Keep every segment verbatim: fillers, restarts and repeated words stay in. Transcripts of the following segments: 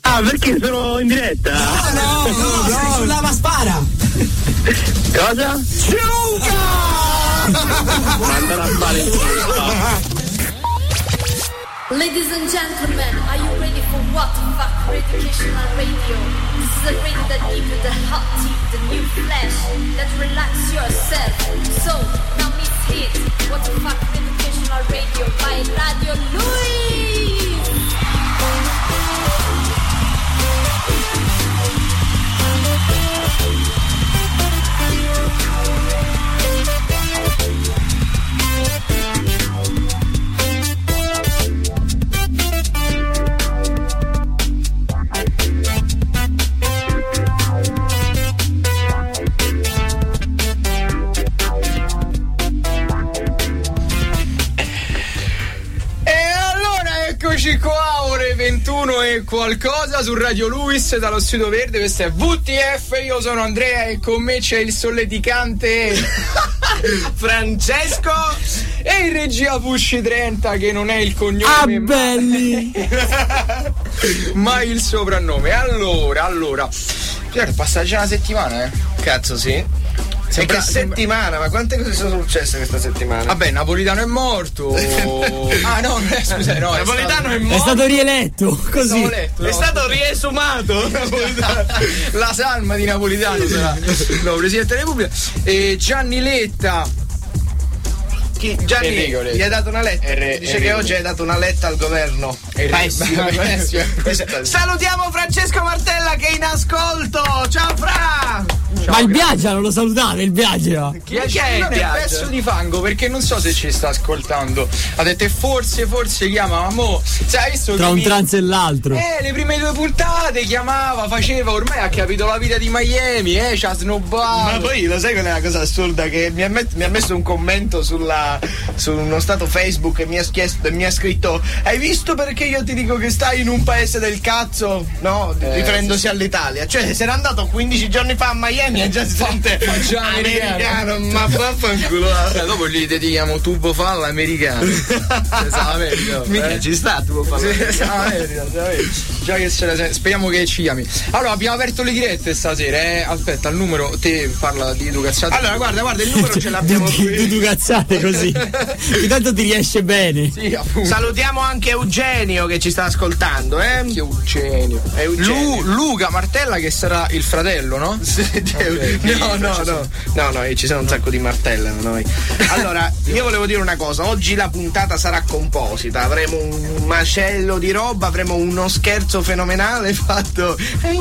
Ah, perché sono in diretta? No, no, no, no, no. Sull'ava spara. Cosa? Ciuca! Mandala a fare in culo. Ladies and gentlemen, are you ready for What the Fuck Educational Radio? This is a radio that gives you the hot tea, the new flash, that relax yourself. So, now miss hit, What the Fuck Educational Radio by Radio Luis! Eccoci qua, ore ventuno e qualcosa su Radio Luis dallo Studio Verde. Questo è V T F, io sono Andrea e con me c'è il solleticante Francesco e in regia Pusci trenta, che non è il cognome ah, belli. ma il soprannome. Allora, allora Pier, passa già una settimana, eh? Cazzo, sì. Sembra, e che settimana, ma quante cose sono successe questa settimana? Vabbè, Napolitano è morto. Ah no, scusa, no, Napolitano è, è morto. È stato rieletto, così. Letto, è no. stato riesumato. La salma di Napolitano sarà. No, Presidente della Repubblica. E Gianni Letta. Chi? Gianni Enrico Letta. gli hai dato una letta. R- Dice Enrico che oggi hai dato una letta al governo. Pessima, pessima. Salutiamo Francesco Martella che è in ascolto. Ciao Fra! Ciao, ma il Biaggia non lo salutate, il Biaggia. Chi è, chi è il Biaggia? È pezzo di fango, perché non so se ci sta ascoltando. Ha detto forse, forse chiama, ma mo, sai, visto tra un mi... trans e l'altro. Eh, le prime due puntate chiamava, faceva, ormai ha capito la vita di Miami, eh, ci ha snobbato. Ma poi lo sai qual è la cosa assurda? Che mi ha, met- mi ha messo un commento sulla, su uno stato Facebook e mi ha chiesto e mi ha scritto: hai visto perché io ti dico che stai in un paese del cazzo? No, eh, riferendosi sì. all'Italia. Cioè, se era andato quindici giorni fa a Miami e già si sente già americano, ma vaffanculo. Cioè, dopo gli dedichiamo tubo falla americano. Esattamente. Mica eh. ci sta tubo falla. Sì, già che ce la speriamo che ci chiami. Allora, abbiamo aperto le dirette stasera, eh. Aspetta, il numero, te parla di Dudu Cazzate. Allora, guarda, guarda, il numero ce l'abbiamo qui. Dudu Cazzate così. Intanto ti riesce bene. Sì, appunto. Salutiamo anche Eugenio che ci sta ascoltando, eh? Che Eugenio. È Eugenio. Lu, Luca Martella che sarà il fratello, no? Sì, okay, no, no, no. No, no, ci sono un sacco di martelle noi. Allora, io volevo dire una cosa, oggi la puntata sarà composita, avremo un macello di roba, avremo uno scherzo fenomenale fatto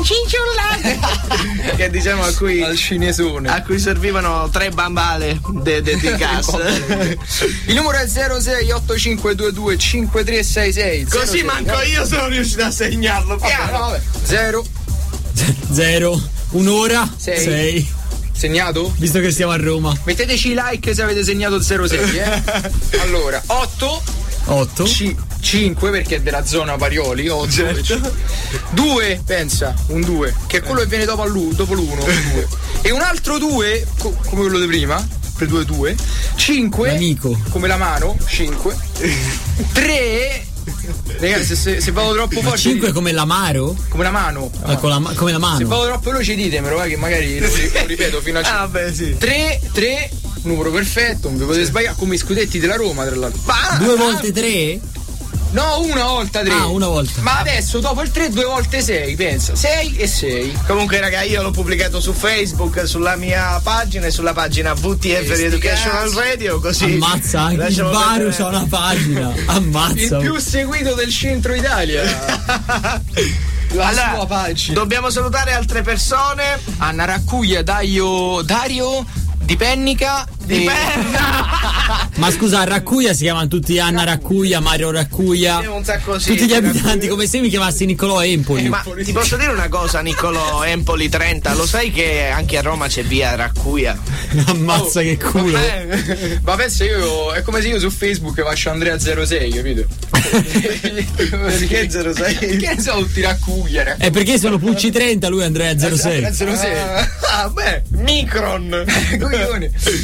che diciamo a cui al cinesone, a cui servivano tre bambale de, de, di gas. Il numero è zero sei otto cinque due due cinque tre sei sei. Così manco io sono riuscito a segnarlo. Piano. Vabbè, vabbè. Zero zero un'ora sei. sei. Segnato? Visto che siamo a Roma. Metteteci like se avete segnato zero sei, eh. Allora, otto otto C- cinque perché è della zona Parioli, otto certo. due, pensa, un due, che è quello che viene dopo, all'u- dopo l'uno, due. E un altro due, co- come quello di prima, per due due, cinque, l'amico, come la mano, cinque, tre. Ragazzi, se, se, se vado troppo forte. cinque come l'amaro? Come la mano. Ah, con la, come la mano. Se vado troppo veloce ditemelo, eh, che magari lo ripeto fino a cinque. Ah, beh, sì. tre, tre, numero perfetto, non vi potete sbagliare, come i scudetti della Roma, tra l'altro. Ma, due volte tre? No, una volta tre. Ah, una volta. Ma adesso dopo il tre due volte sei, pensa. sei e sei. Comunque raga, io l'ho pubblicato su Facebook, sulla mia pagina e sulla pagina V T F Educational Radio, così. Ammazza, anche il Baro c'ha una pagina. Ammazza. Il più seguito del centro Italia. La allora, sua pagina. Dobbiamo salutare altre persone. Anna Raccuglia, Dario, Dario Di Pennica. Di Penna. Ma scusa, a Raccuglia si chiamano tutti Anna Raccuglia, Mario Raccuglia, un sacco, sì, tutti gli abitanti, come se mi chiamassi Niccolò Empoli. Ma ti posso dire una cosa, Niccolò Empoli trenta, lo sai che anche a Roma c'è via Raccuglia? Ammazza, oh, che culo. Ma pensa, io è come se io su Facebook faccio Andrea zero sei, capito? Perché zero sei? Che ne so, tutti Raccuglia. È perché sono Pucci trenta, lui Andrea zero sei. zero sei. Ah, beh, Micron. Coglione.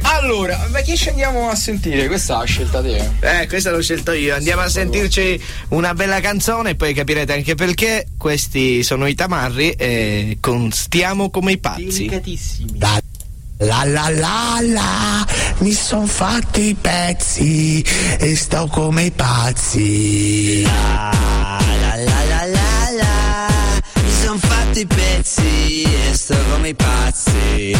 Allora, ma chi ci andiamo a sentire? Questa l'ha scelta te. Eh, questa l'ho scelto io. Andiamo a sentirci una bella canzone e poi capirete anche perché. Questi sono i Tamarri e con Stiamo come i pazzi. Delicatissimi. La la la la la, mi son fatti i pezzi e sto come i pazzi. La la la la la la, mi son fatti i pezzi e sto come i pazzi.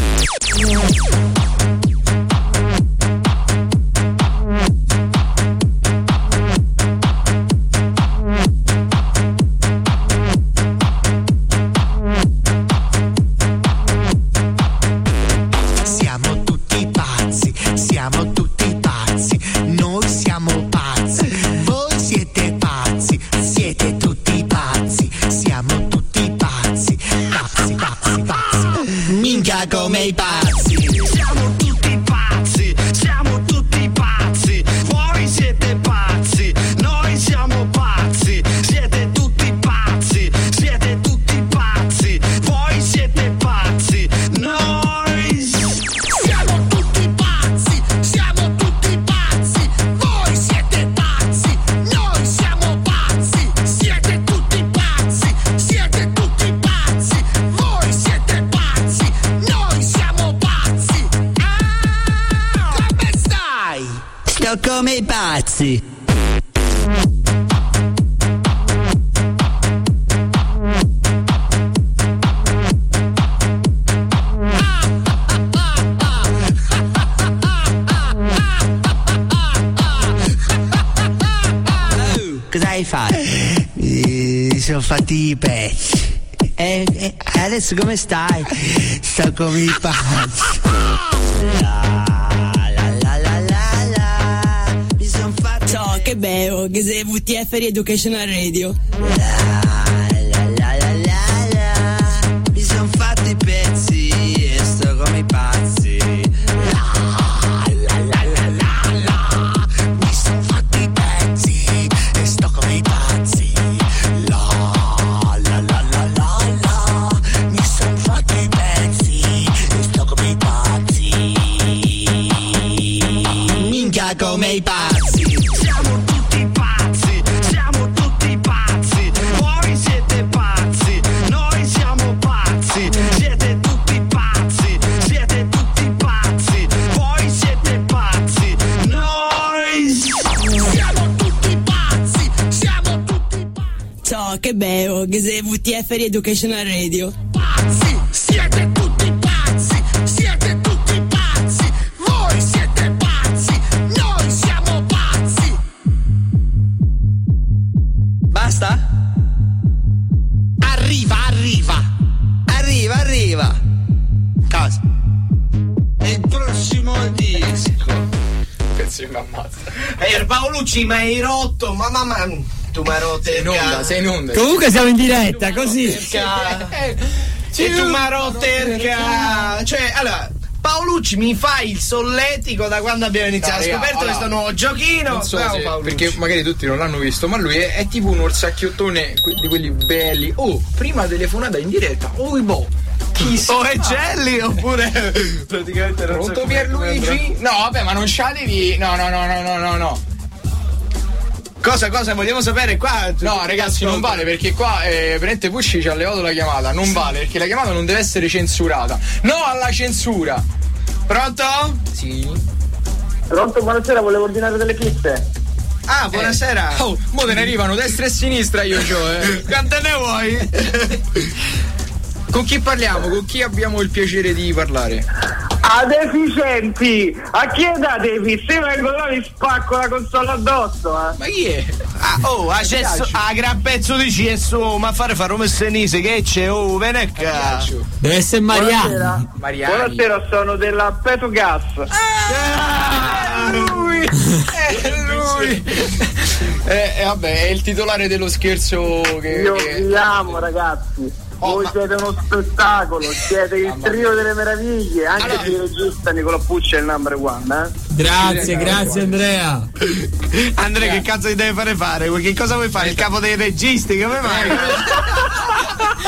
Come i pazzi, siamo tutti pazzi, siamo tutti pazzi, voi siete pazzi, noi siamo pazzi, siete tutti pazzi, siete tutti pazzi, voi siete pazzi, noi siamo tutti pazzi, siamo tutti pazzi, voi siete pazzi, noi siamo pazzi, siete tutti pazzi, siete tutti pazzi, voi siete pazzi. Noi siamo pazzi. Ah, come stai? Sto come i pazzi. Cosa hai fatto? Mi sono fatti i pezzi. E, e adesso come stai? Sto come i pazzi. La la la la la la. Mi son fatto. Ciao, che bello, che sei V T F Educational Radio. La la la la la la. Mi son fatti i pezzi e sto come i pazzi. La la la la la la. Mi son fatti i pezzi e sto come i pazzi. La la la la la la. Mi son fatti i pezzi e sto come i pazzi. Minchia come i pazzi. Siamo tutti pazzi, siamo tutti pazzi. Voi siete pazzi, noi siamo pazzi. Siete tutti pazzi, siete tutti pazzi. Voi siete pazzi, noi siamo tutti pazzi, siamo tutti pazzi. Ciao, che bello, che sei V T F Educational Radio. Pazzi, siete tutti pazzi, siete tutti pazzi. Voi siete pazzi, noi siamo pazzi. Basta? Arriva, arriva. Arriva, arriva. Cosa? È il prossimo disco. Pezzi mi ammazza. Ehi, Paolucci, ma hai rotto? Ma mamma, tu mi hai rotto. Sei in onda, sei in onda. Comunque siamo in diretta, così. E tu mi hai rotto. Cioè, allora, Paolucci mi fa il solletico da quando abbiamo iniziato. Ha Raga, scoperto allora, questo nuovo giochino. Non so Bravo, se- Paolucci. perché magari tutti non l'hanno visto, ma lui è, è tipo un orsacchiottone que- di quelli belli. Oh, prima telefonata in diretta. Oh, boh. Chissà. O è Gelli oppure praticamente non so Pronto come- Pierluigi? No, vabbè, ma non c'ha devi. No, no, no, no, no, no, no. Cosa, cosa vogliamo sapere qua? No, ragazzi, non vale perché qua eh, Prente Pucci ci ha levato la chiamata. Non vale perché la chiamata non deve essere censurata. No alla censura. Pronto? Sì. Pronto, buonasera, volevo ordinare delle pizze. Ah, buonasera. Oh, mo te ne arrivano destra e sinistra io c'ho, eh. Quante ne vuoi? Con chi parliamo? Con chi abbiamo il piacere di parlare? A deficienti! A chi è da defi? Se vengo là vi spacco la console addosso, eh! Ma chi è? Ah, oh, a, cesso, a gran pezzo di cesso, ma fare fare un senise che c'è, oh, viene qua. Deve essere Mariano. Buonasera. Mariani. Buonasera, sono della Petrogas. Ah, lui! È lui! Eh, eh, vabbè, è il titolare dello scherzo che... Io che- vi amo, ragazzi. Oh, Voi ma- siete uno spettacolo, siete il Mamma trio delle meraviglie, anche Allora- se il regista Nicola Pucci è il number one, eh? Grazie, grazie Andrea. Andrea, che cazzo ti deve fare fare? Che cosa vuoi fare? Il capo dei registi? Come fai? Ma sta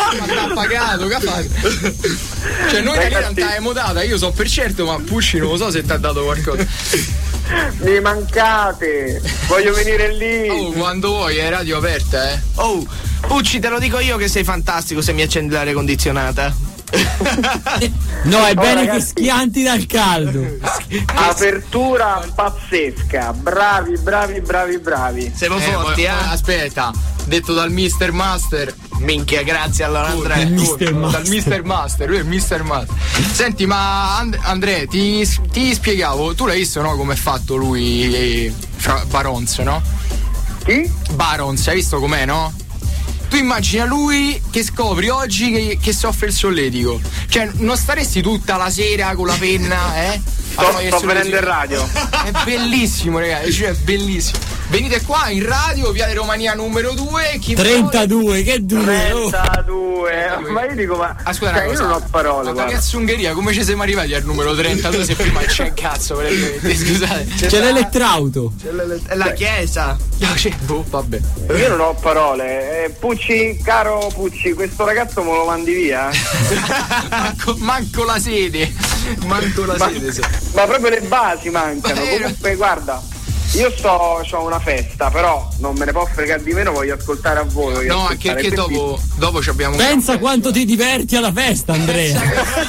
pagato, che ha fatto? Cioè noi Ragazzi, non t'abbiamo data, io so per certo, ma Pucci non lo so se ti ha dato qualcosa. Mi mancate, voglio venire lì. Oh, quando vuoi, è radio aperta, eh. Oh, Pucci, te lo dico io che sei fantastico se mi accendi l'aria condizionata. No, è Oh, bene che ragazzi. schianti dal caldo. Apertura pazzesca, bravi, bravi, bravi, bravi. Siamo Eh, forti, poi- eh? Aspetta, detto dal mister Master. Minchia, grazie allora Andrea. Il mister Dal Master. mister Master, lui è il mister Master. Senti, ma And- Andrea, ti, ti spiegavo, tu l'hai visto, no, come è fatto lui, eh, fra Barons, no? Chi? Barons, hai visto com'è, no? Tu immagina lui che scopri oggi che, che soffre il solletico. Cioè, non staresti tutta la sera con la penna, eh? a Sto, fare il sto venendo in solletico? radio. È bellissimo, ragazzi, cioè è bellissimo. Venite qua in radio, Via di Romania numero due. Chi trentadue, che due. Oh. trentadue. Ma io dico, ma Ah, scusa, cioè, una io cosa. non ho parole, Ma guarda. ragazzi, Ungheria, come ci siamo arrivati al numero trentadue se prima c'è un cazzo, veramente? Scusate. C'è l'elettrauto. È la chiesa. No, c'è, boh, vabbè. Io non ho parole. Eh, Pucci, caro Pucci, questo ragazzo me lo mandi via? manco, manco la sede. Manco la Ma, sede. sì. ma proprio le basi mancano. Ma- Comunque, guarda, io sto, c'ho una festa, però non me ne può fregare di meno, voglio ascoltare a voi. voglio No, anche ascoltare, perché quindi- dopo, dopo ci abbiamo un Pensa caffè. quanto ti diverti alla festa, Andrea.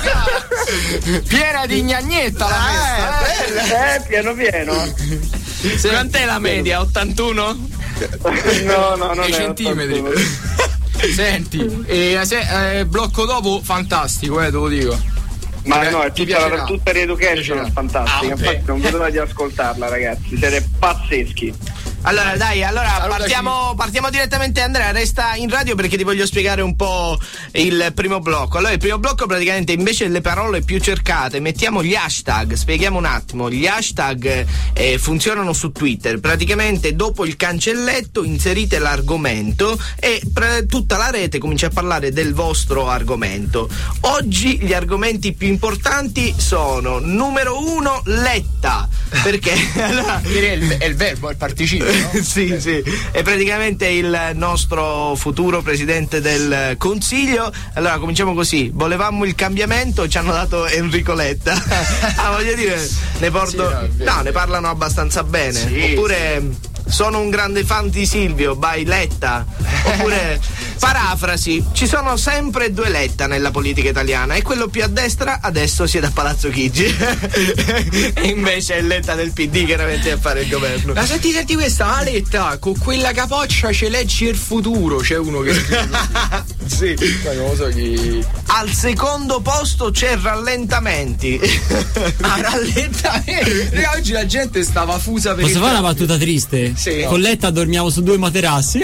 Piena di gnagnetta la festa. Eh, piano pieno. Sì. Quant'è la media? ottantuno? No, no, non Nei è centimetri. ottantuno. Senti, e, se, eh, blocco dopo fantastico, eh, te lo dico. Ma Eh, no, è ti tutta, piacerà. tutta Re-Education, Piacerà. è fantastica. Ah, vabbè. Infatti non vedo l'ora di ascoltarla, ragazzi. Siete pazzeschi. Allora dai, allora Salutaci. partiamo, partiamo direttamente. Andrea, resta in radio perché ti voglio spiegare un po' il primo blocco. Allora il primo blocco praticamente invece delle parole più cercate mettiamo gli hashtag. Spieghiamo un attimo. Gli hashtag eh, funzionano su Twitter. Praticamente dopo il cancelletto inserite l'argomento e pre- tutta la rete comincia a parlare del vostro argomento. Oggi gli argomenti più importanti sono numero uno Letta, perché allora, È il, è il verbo, è il participio, no? sì, sì, è praticamente il nostro futuro presidente del Consiglio. Allora cominciamo così: volevamo il cambiamento, ci hanno dato Enrico Letta. Ah, voglio dire, ne porto. Sì, no, è vero, no, ne parlano abbastanza bene. Sì, Oppure sono un grande fan di Silvio, by Letta. Oppure parafrasi: ci sono sempre due Letta nella politica italiana e quello più a destra adesso siede a Palazzo Chigi. E invece è Letta del P D che ne mette a fare il governo. Ma senti, senti questa Aletta, con quella capoccia ci leggi il futuro. C'è uno che scrive così. Sì. Ma non lo so chi. Al secondo posto c'è rallentamenti. Ah, rallentamento. Raga, oggi la gente stava fusa per Posso il fare una battuta triste? Sì. Con Letta dormiamo su due materassi.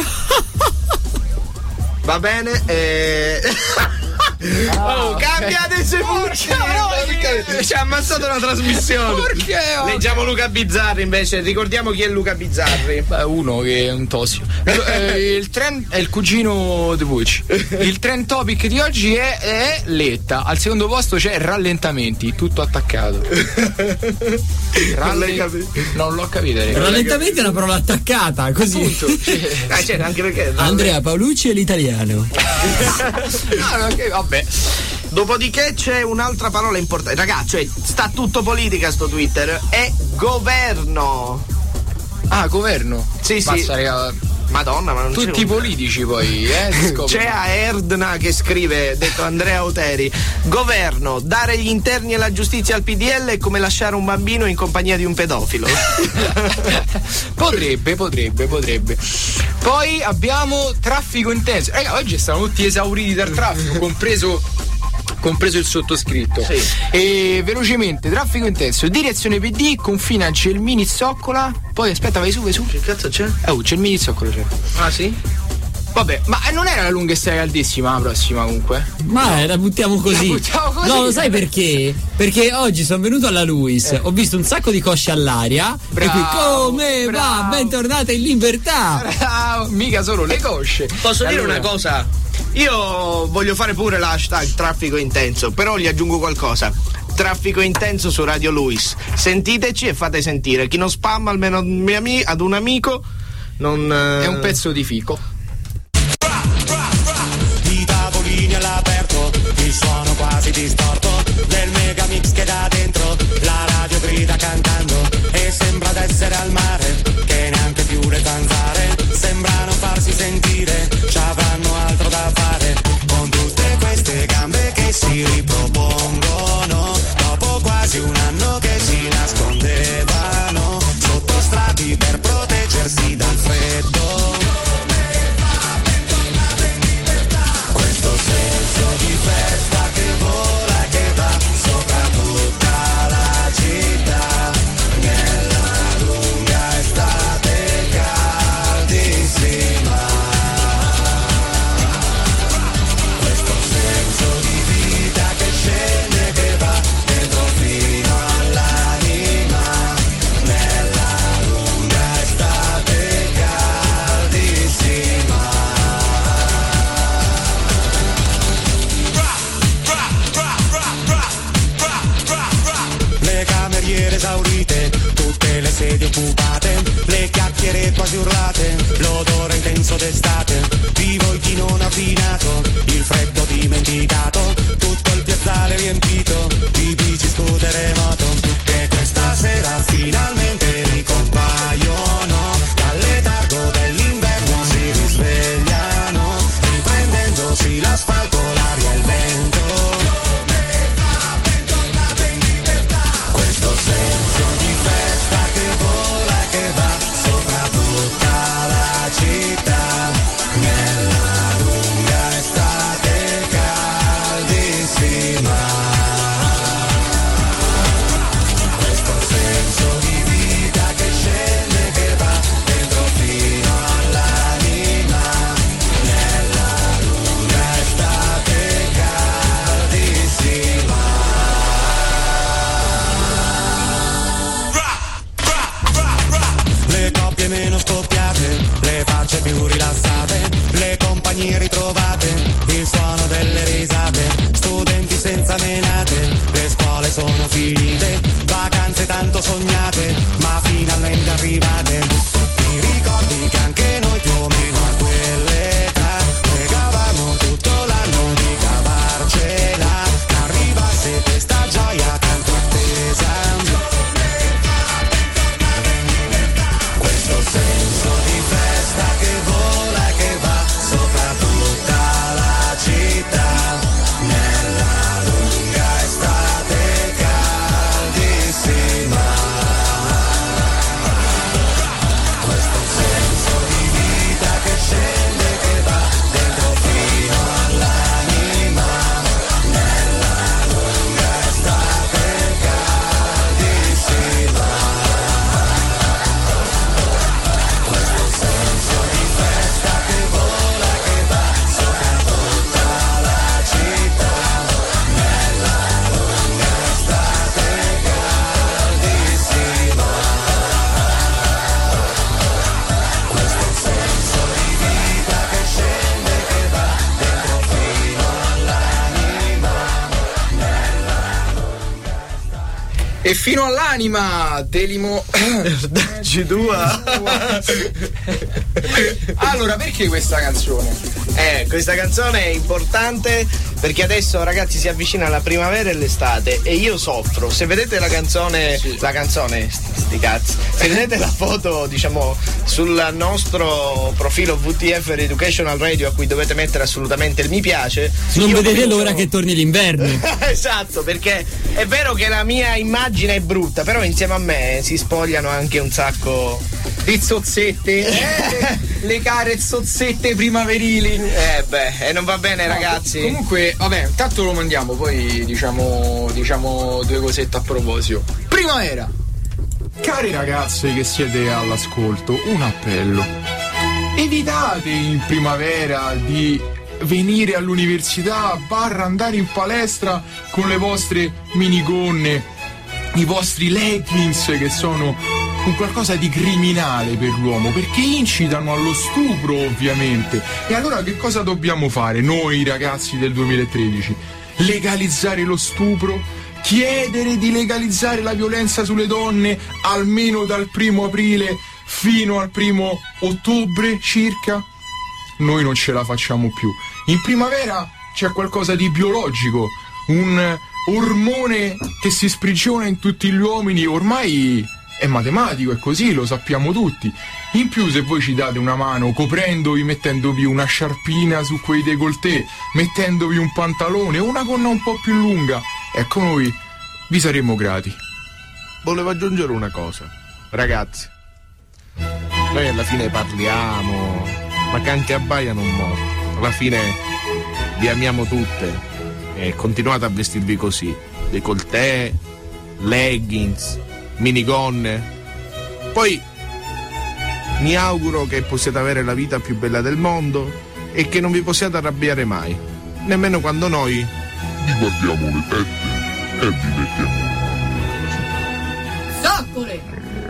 Va bene. Eh... Oh, cambiate se ci ha ammazzato una trasmissione. Perché? Leggiamo Luca Bizzarri invece. Ricordiamo chi è Luca Bizzarri. Beh, uno che è un tosio. Eh, il trend è il cugino di Pucci. Il trend topic di oggi è, è Letta. Al secondo posto c'è rallentamenti, tutto attaccato. Ralle... Non l'ho capito. raga. Rallentamento è una parola attaccata, così. Appunto. Ah, cioè, anche perché Andrea Paolucci è l'italiano. No, no, che- vabbè. Dopodiché c'è un'altra parola importante. Ragazzi, cioè, sta tutto politica sto Twitter. È governo. Ah, governo. Sì, sì. Mazza, raga. Madonna, ma non c'è Tutti un- politici poi, eh? si scopre. C'è a Erdna che scrive, detto Andrea Oteri: governo, dare gli interni e la giustizia al P D L è come lasciare un bambino in compagnia di un pedofilo. Potrebbe, potrebbe, potrebbe. Poi abbiamo traffico intenso. Raga, oggi stanno tutti esauriti dal traffico, compreso compreso il sottoscritto. Sì. E velocemente, traffico intenso, direzione P D, confina Gelmini Zoccola. Poi aspetta, vai su, vai su. Che cazzo c'è? Oh, Gelmini Zoccola c'è. Ah sì? Vabbè, ma non era la lunga e storia caldissima la prossima comunque? Ma la buttiamo così. La buttiamo così. No, lo sai perché? Perché oggi sono venuto alla Luis, Eh. ho visto un sacco di cosce all'aria. Bravo, e qui come va? bravo. Bentornata in libertà. Ah, mica solo le cosce. Posso dire Allora, una cosa? Io voglio fare pure l'hashtag traffico intenso, però gli aggiungo qualcosa. Traffico intenso su Radio Luis. Sentiteci e fate sentire. Chi non spamma almeno un mio ami- ad un amico non... eh, È un pezzo di fico. I tavolini alla fiori, l'asfalto, l'aria, il vento. Questo senso di festa che vola e che va sopra tutta la città, nella lunga estate caldissima. Questo senso di vita che scende, che va dentro fino all'anima, nella lunga estate caldissima. Le coppie meno scoppiate, le facce più rilassate, le compagnie ritrovate, il suono delle risate, studenti senza menate, le scuole sono finite, vacanze tanto sognate, ma finalmente arrivate. Ti ricordi che anche noi più o meno a quell'età pregavamo tutto l'anno di cavarcela, che arrivasse questa gioia tanto attesa. Questo senso di festa che vola e che va sopra tutta la città, nella lunga estate caldissima. Questo senso di vita che scende, che va dentro fino all'anima, nella lunga estate caldissima. Questo senso di festa che vola e che va sopra tutta la città, nella lunga estate caldissima. Questo senso di vita che scende, che va dentro fino all'anima, E fino all'anima Delimo. Dacci tua. Allora, perché questa canzone? Eh, questa canzone è importante perché adesso, ragazzi, si avvicina la primavera e l'estate e io soffro. Se vedete la canzone, Sì. la canzone, sti cazzi, se vedete la foto, diciamo, sul nostro profilo V T F Educational Radio, a cui dovete mettere assolutamente il mi piace. Non io vedete penso- l'ora che torni l'inverno. Esatto, perché è vero che la mia immagine è brutta, però insieme a me si spogliano anche un sacco Di zozzette, eh, le, le care zozzette primaverili. Eh beh, e non va bene, No, ragazzi. Comunque, vabbè, intanto lo mandiamo, poi diciamo, diciamo due cosette a proposito. Primavera. Cari ragazze che siete all'ascolto, un appello. Evitate in primavera di venire all'università barra andare in palestra con le vostre minigonne, i vostri leggings che sono un qualcosa di criminale per l'uomo, perché incitano allo stupro ovviamente. E allora che cosa dobbiamo fare noi ragazzi del duemilatredici? Legalizzare lo stupro? Chiedere di legalizzare la violenza sulle donne almeno dal primo aprile fino al primo ottobre circa? Noi non ce la facciamo più. In primavera c'è qualcosa di biologico, un ormone che si sprigiona in tutti gli uomini, ormai è matematico, è così, lo sappiamo tutti. In più, se voi ci date una mano coprendovi, mettendovi una sciarpina su quei décolleté, mettendovi un pantalone o una gonna un po' più lunga, ecco, noi vi saremmo grati. Volevo aggiungere una cosa, ragazzi. Noi alla fine parliamo, ma che anche abbaiano un morto. Alla fine vi amiamo tutte e continuate a vestirvi così. Décolleté, leggings, minigonne. Poi mi auguro che possiate avere la vita più bella del mondo e che non vi possiate arrabbiare mai, nemmeno quando noi vi guardiamo le tette e vi mettiamo. Zoccole!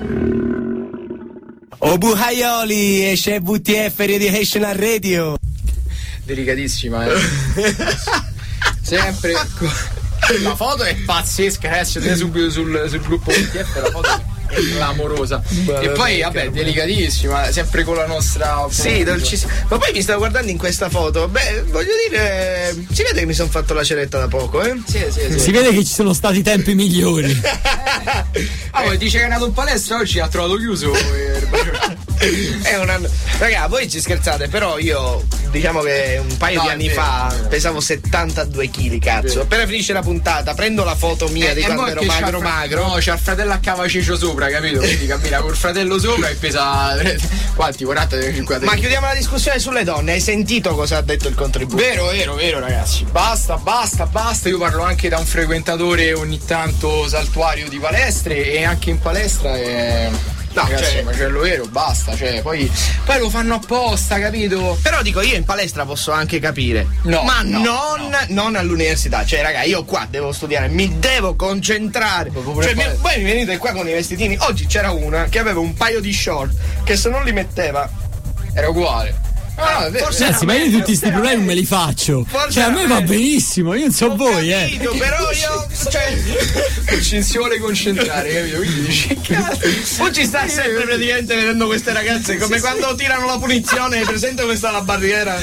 Oh buhaioli, esce V T F Educational Radio. Delicatissima, eh. Sempre. La foto è pazzesca, adesso te subito sul, sul gruppo V T F, la foto è clamorosa. E poi, vabbè, delicatissima, sempre con la nostra. Sì, dolcissima. Ma poi mi stavo guardando in questa foto. Beh, voglio dire, si vede che mi sono fatto la ceretta da poco, eh? Sì, sì, sì. Si vede che ci sono stati tempi migliori. Ah, poi dice che è andato in palestra oggi, ha trovato chiuso. È una... Raga, voi ci scherzate, però io diciamo che un paio No, di è anni vero, fa è vero. pesavo settantadue chili, cazzo. Appena finisce la puntata, prendo la foto mia Eh, di e quando mo' ero che c'ha magro il fra- magro. No, c'ha il fratello a cavacicio sopra, capito? Quindi cammina col fratello sopra e pesa quanti? quaranta cinquanta. Ma chiudiamo la discussione sulle donne. Hai sentito cosa ha detto il contributo? Vero, vero, vero, ragazzi. Basta, basta, basta. Io parlo anche da un frequentatore ogni tanto saltuario di palestre e anche in palestra è. No, ragazzi, cioè- macello vero, basta, cioè, poi, poi lo fanno apposta, capito? Però dico, io in palestra posso anche capire. No, ma no, non, no. non all'università. Cioè, raga, io qua devo studiare, mi devo concentrare. Cioè, mi, voi mi venite qua con i vestitini. Oggi c'era una che aveva un paio di short che se non li metteva era uguale. Ah, è vero. Forse Ragazzi, ma io tutti sti problemi me li faccio. Forse Cioè, a me era va meglio. benissimo, io non so voi, eh. Capito, però io, cioè, Non ci si vuole concentrare, capito? Quindi dici, cazzo. tu ci stai sempre praticamente vedendo queste ragazze come quando tirano la punizione, presente questa la barriera.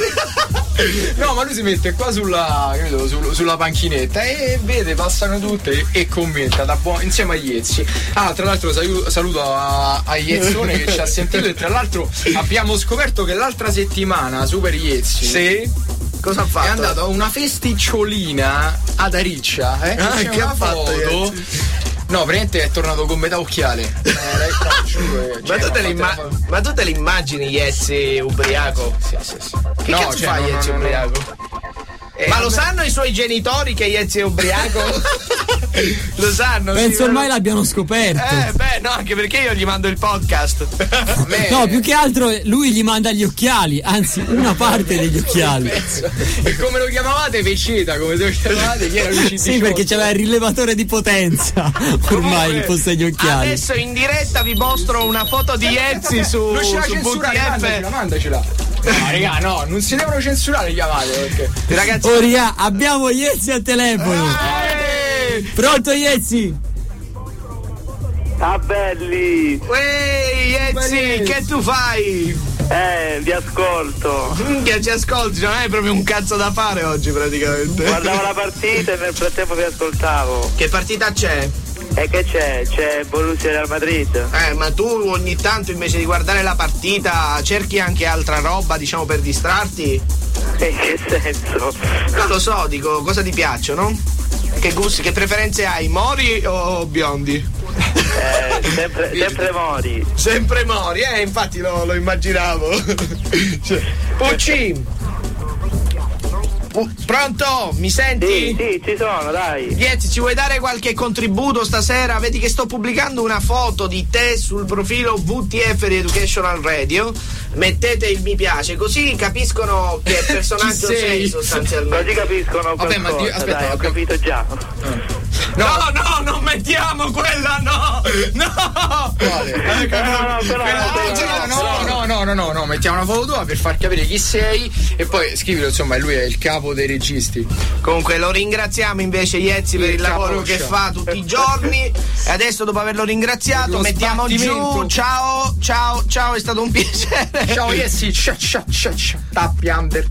No, ma lui si mette qua sulla, capito, sul- sulla panchinetta e vede, passano tutte e, e commenta da buon, insieme a Iezzi. Ah, tra l'altro salu- saluto a, a Iezzone che ci ha sentito e tra l'altro abbiamo scoperto che l'altra settimana Super Iezzi Sì? Cosa ha fatto? è andato a una festicciolina ad Ariccia, eh? Ah, C'è che una ha fatto, foto. Iezzi? No, praticamente è tornato con metà occhiale. Eh, lei- no, giuro, Ma cioè, tu, no, te le fate imma- la foto. ma tu te le immagini Iezzi ubriaco? Sì, sì, sì. Che No, cazzo cioè, fa no, Iezzi no, no, no. ubriaco? Eh, Ma lo vabbè. sanno i suoi genitori che Iezzi è ubriaco? Lo sanno? Penso sì, ormai ma- l'abbiano scoperto. Eh, beh, no, anche perché io gli mando il podcast. A me- No, più che altro lui gli manda gli occhiali, anzi una parte degli occhiali. E come lo chiamavate? Veceta, come lo chiamavate? Chi era lui? Sì, perché c'aveva il rilevatore di potenza ormai in posto agli occhiali. Adesso in diretta vi mostro una foto di Iezzi su, non ce la su censurare, V T mandacela, F. mandacela. No, raga, no, non si devono censurare chiamate perché. Ragazzi, Oh, raga, abbiamo Iezzi al telefono. eh, Pronto, Iezzi? Ah, belli! Ehi, Iezzi, che tu fai? Eh, vi ascolto. Minchia, ci ascolti, non hai proprio un cazzo da fare oggi praticamente. Guardavo la partita e nel frattempo vi ascoltavo. Che partita c'è? E che c'è? C'è Borussia Real Madrid? Eh, ma tu ogni tanto invece di guardare la partita cerchi anche altra roba, diciamo, per distrarti? In che senso? Non lo so, dico, cosa ti piacciono? Che gusti, che preferenze hai, mori o biondi? Eh, sempre, sempre Mori. Sempre mori, eh, infatti lo, lo immaginavo. Cioè, Pucci! Pu- pronto? Mi senti? Sì, sì, ci sono, dai. Iezzi, ci vuoi dare qualche contributo stasera? Vedi che sto pubblicando una foto di te sul profilo V T F di Educational Radio. Mettete il mi piace, così capiscono che personaggio Chi sei? sei sostanzialmente. Così capiscono Vabbè, ma qualcosa, Dio- aspetta, dai, ho vabbè. capito già. No, no, non mettiamo quella, no! No! Quale? Eh, no, no, però, Ah, però, no, no, però- no, no, no, no, no, mettiamo una foto tua per far capire chi sei e poi scrivilo, insomma, lui è il capo dei registi. Comunque lo ringraziamo invece Iezzi per il Il lavoro capoccia. che fa tutti i giorni e adesso dopo averlo ringraziato Lo mettiamo giù, sbattimento. ciao, ciao, ciao, è stato un piacere. Ciao Iezzi, ciao ciao ciao ciao, tappi under.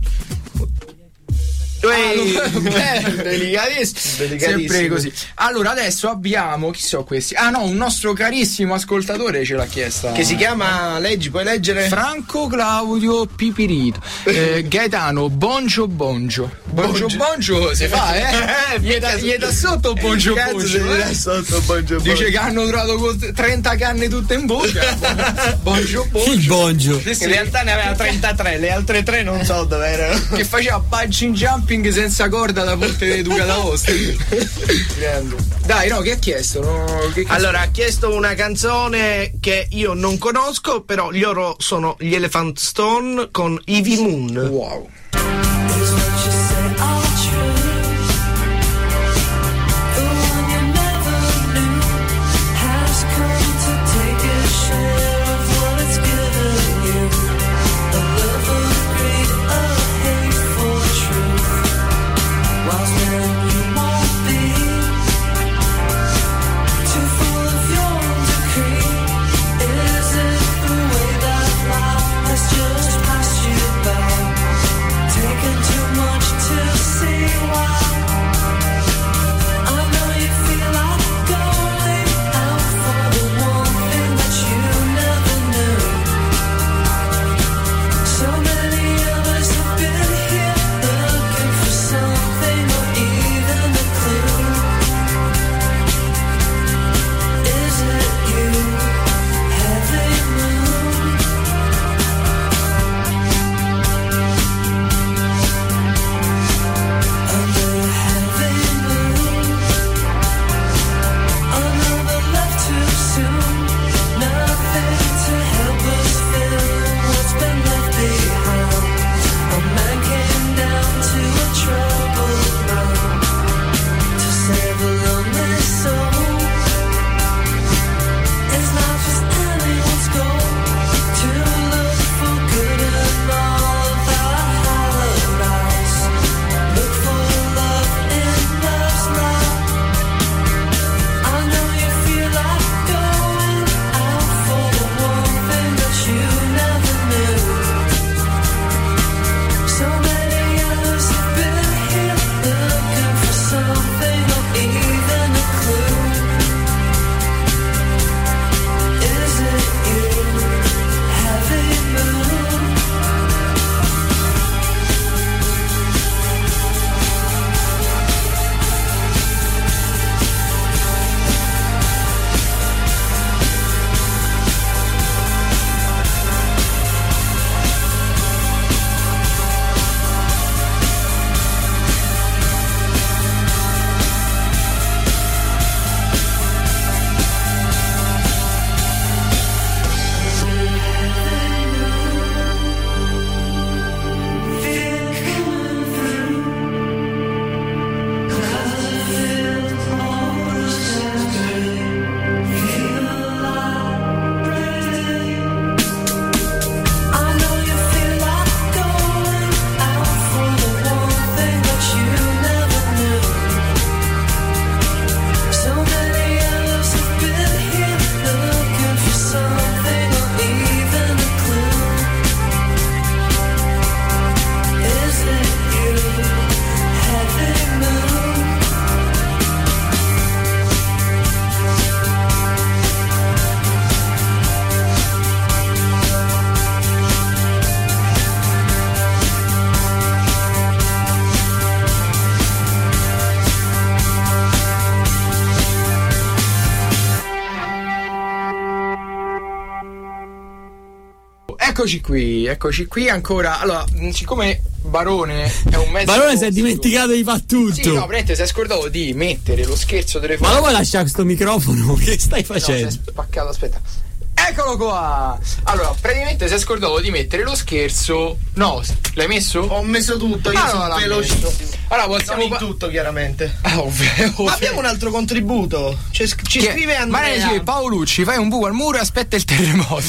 Ehi. Bello, delicatissimo. Delicatissimo. Sempre così. Allora adesso abbiamo, chi sono questi? Ah no, un nostro carissimo ascoltatore ce l'ha chiesta. Che si chiama, leggi, puoi leggere? Franco Claudio Pipirito. Eh, Gaetano Bongio Bongio. Bongio Bongio. Bongio si fa, eh? Eh, Gli è da, gli è da sotto Bongio Cazzo, Bongio. si vede eh? sotto Bongio Dice Bongio. che hanno trovato con trenta canne tutte in bocca. Bongio Il Bongio. Bongio. Sì, sì. In realtà ne aveva trentatré, le altre tre non so dove erano. Che faceva bungee jumping senza corda da Ponte di Duca d'Aosta. Dai, no, che ha chiesto? No, che Allora, ha chiesto una canzone che io non conosco, però loro sono gli Elephant Stone con Ivy Moon. wow. Just pass you by. Eccoci qui, eccoci qui ancora. Allora, siccome Barone è un mezzo. Barone si è dimenticato di fare tutto. Sì, no, praticamente si è scordato di mettere lo scherzo telefonico. Ma lo vuoi lasciare questo microfono? Che stai facendo? No, si è spaccato, aspetta. Eccolo qua! Allora, praticamente si è scordato di mettere lo scherzo. No, l'hai messo? Ho messo tutto, io allora, sono velocissimo. Allora, possiamo non in tutto, chiaramente. Ah, ovvio, ovvio. Ma abbiamo un altro contributo. Ci, ci Che- scrive Andrea. Ma dice Paolucci, fai un buco al muro e aspetta il terremoto.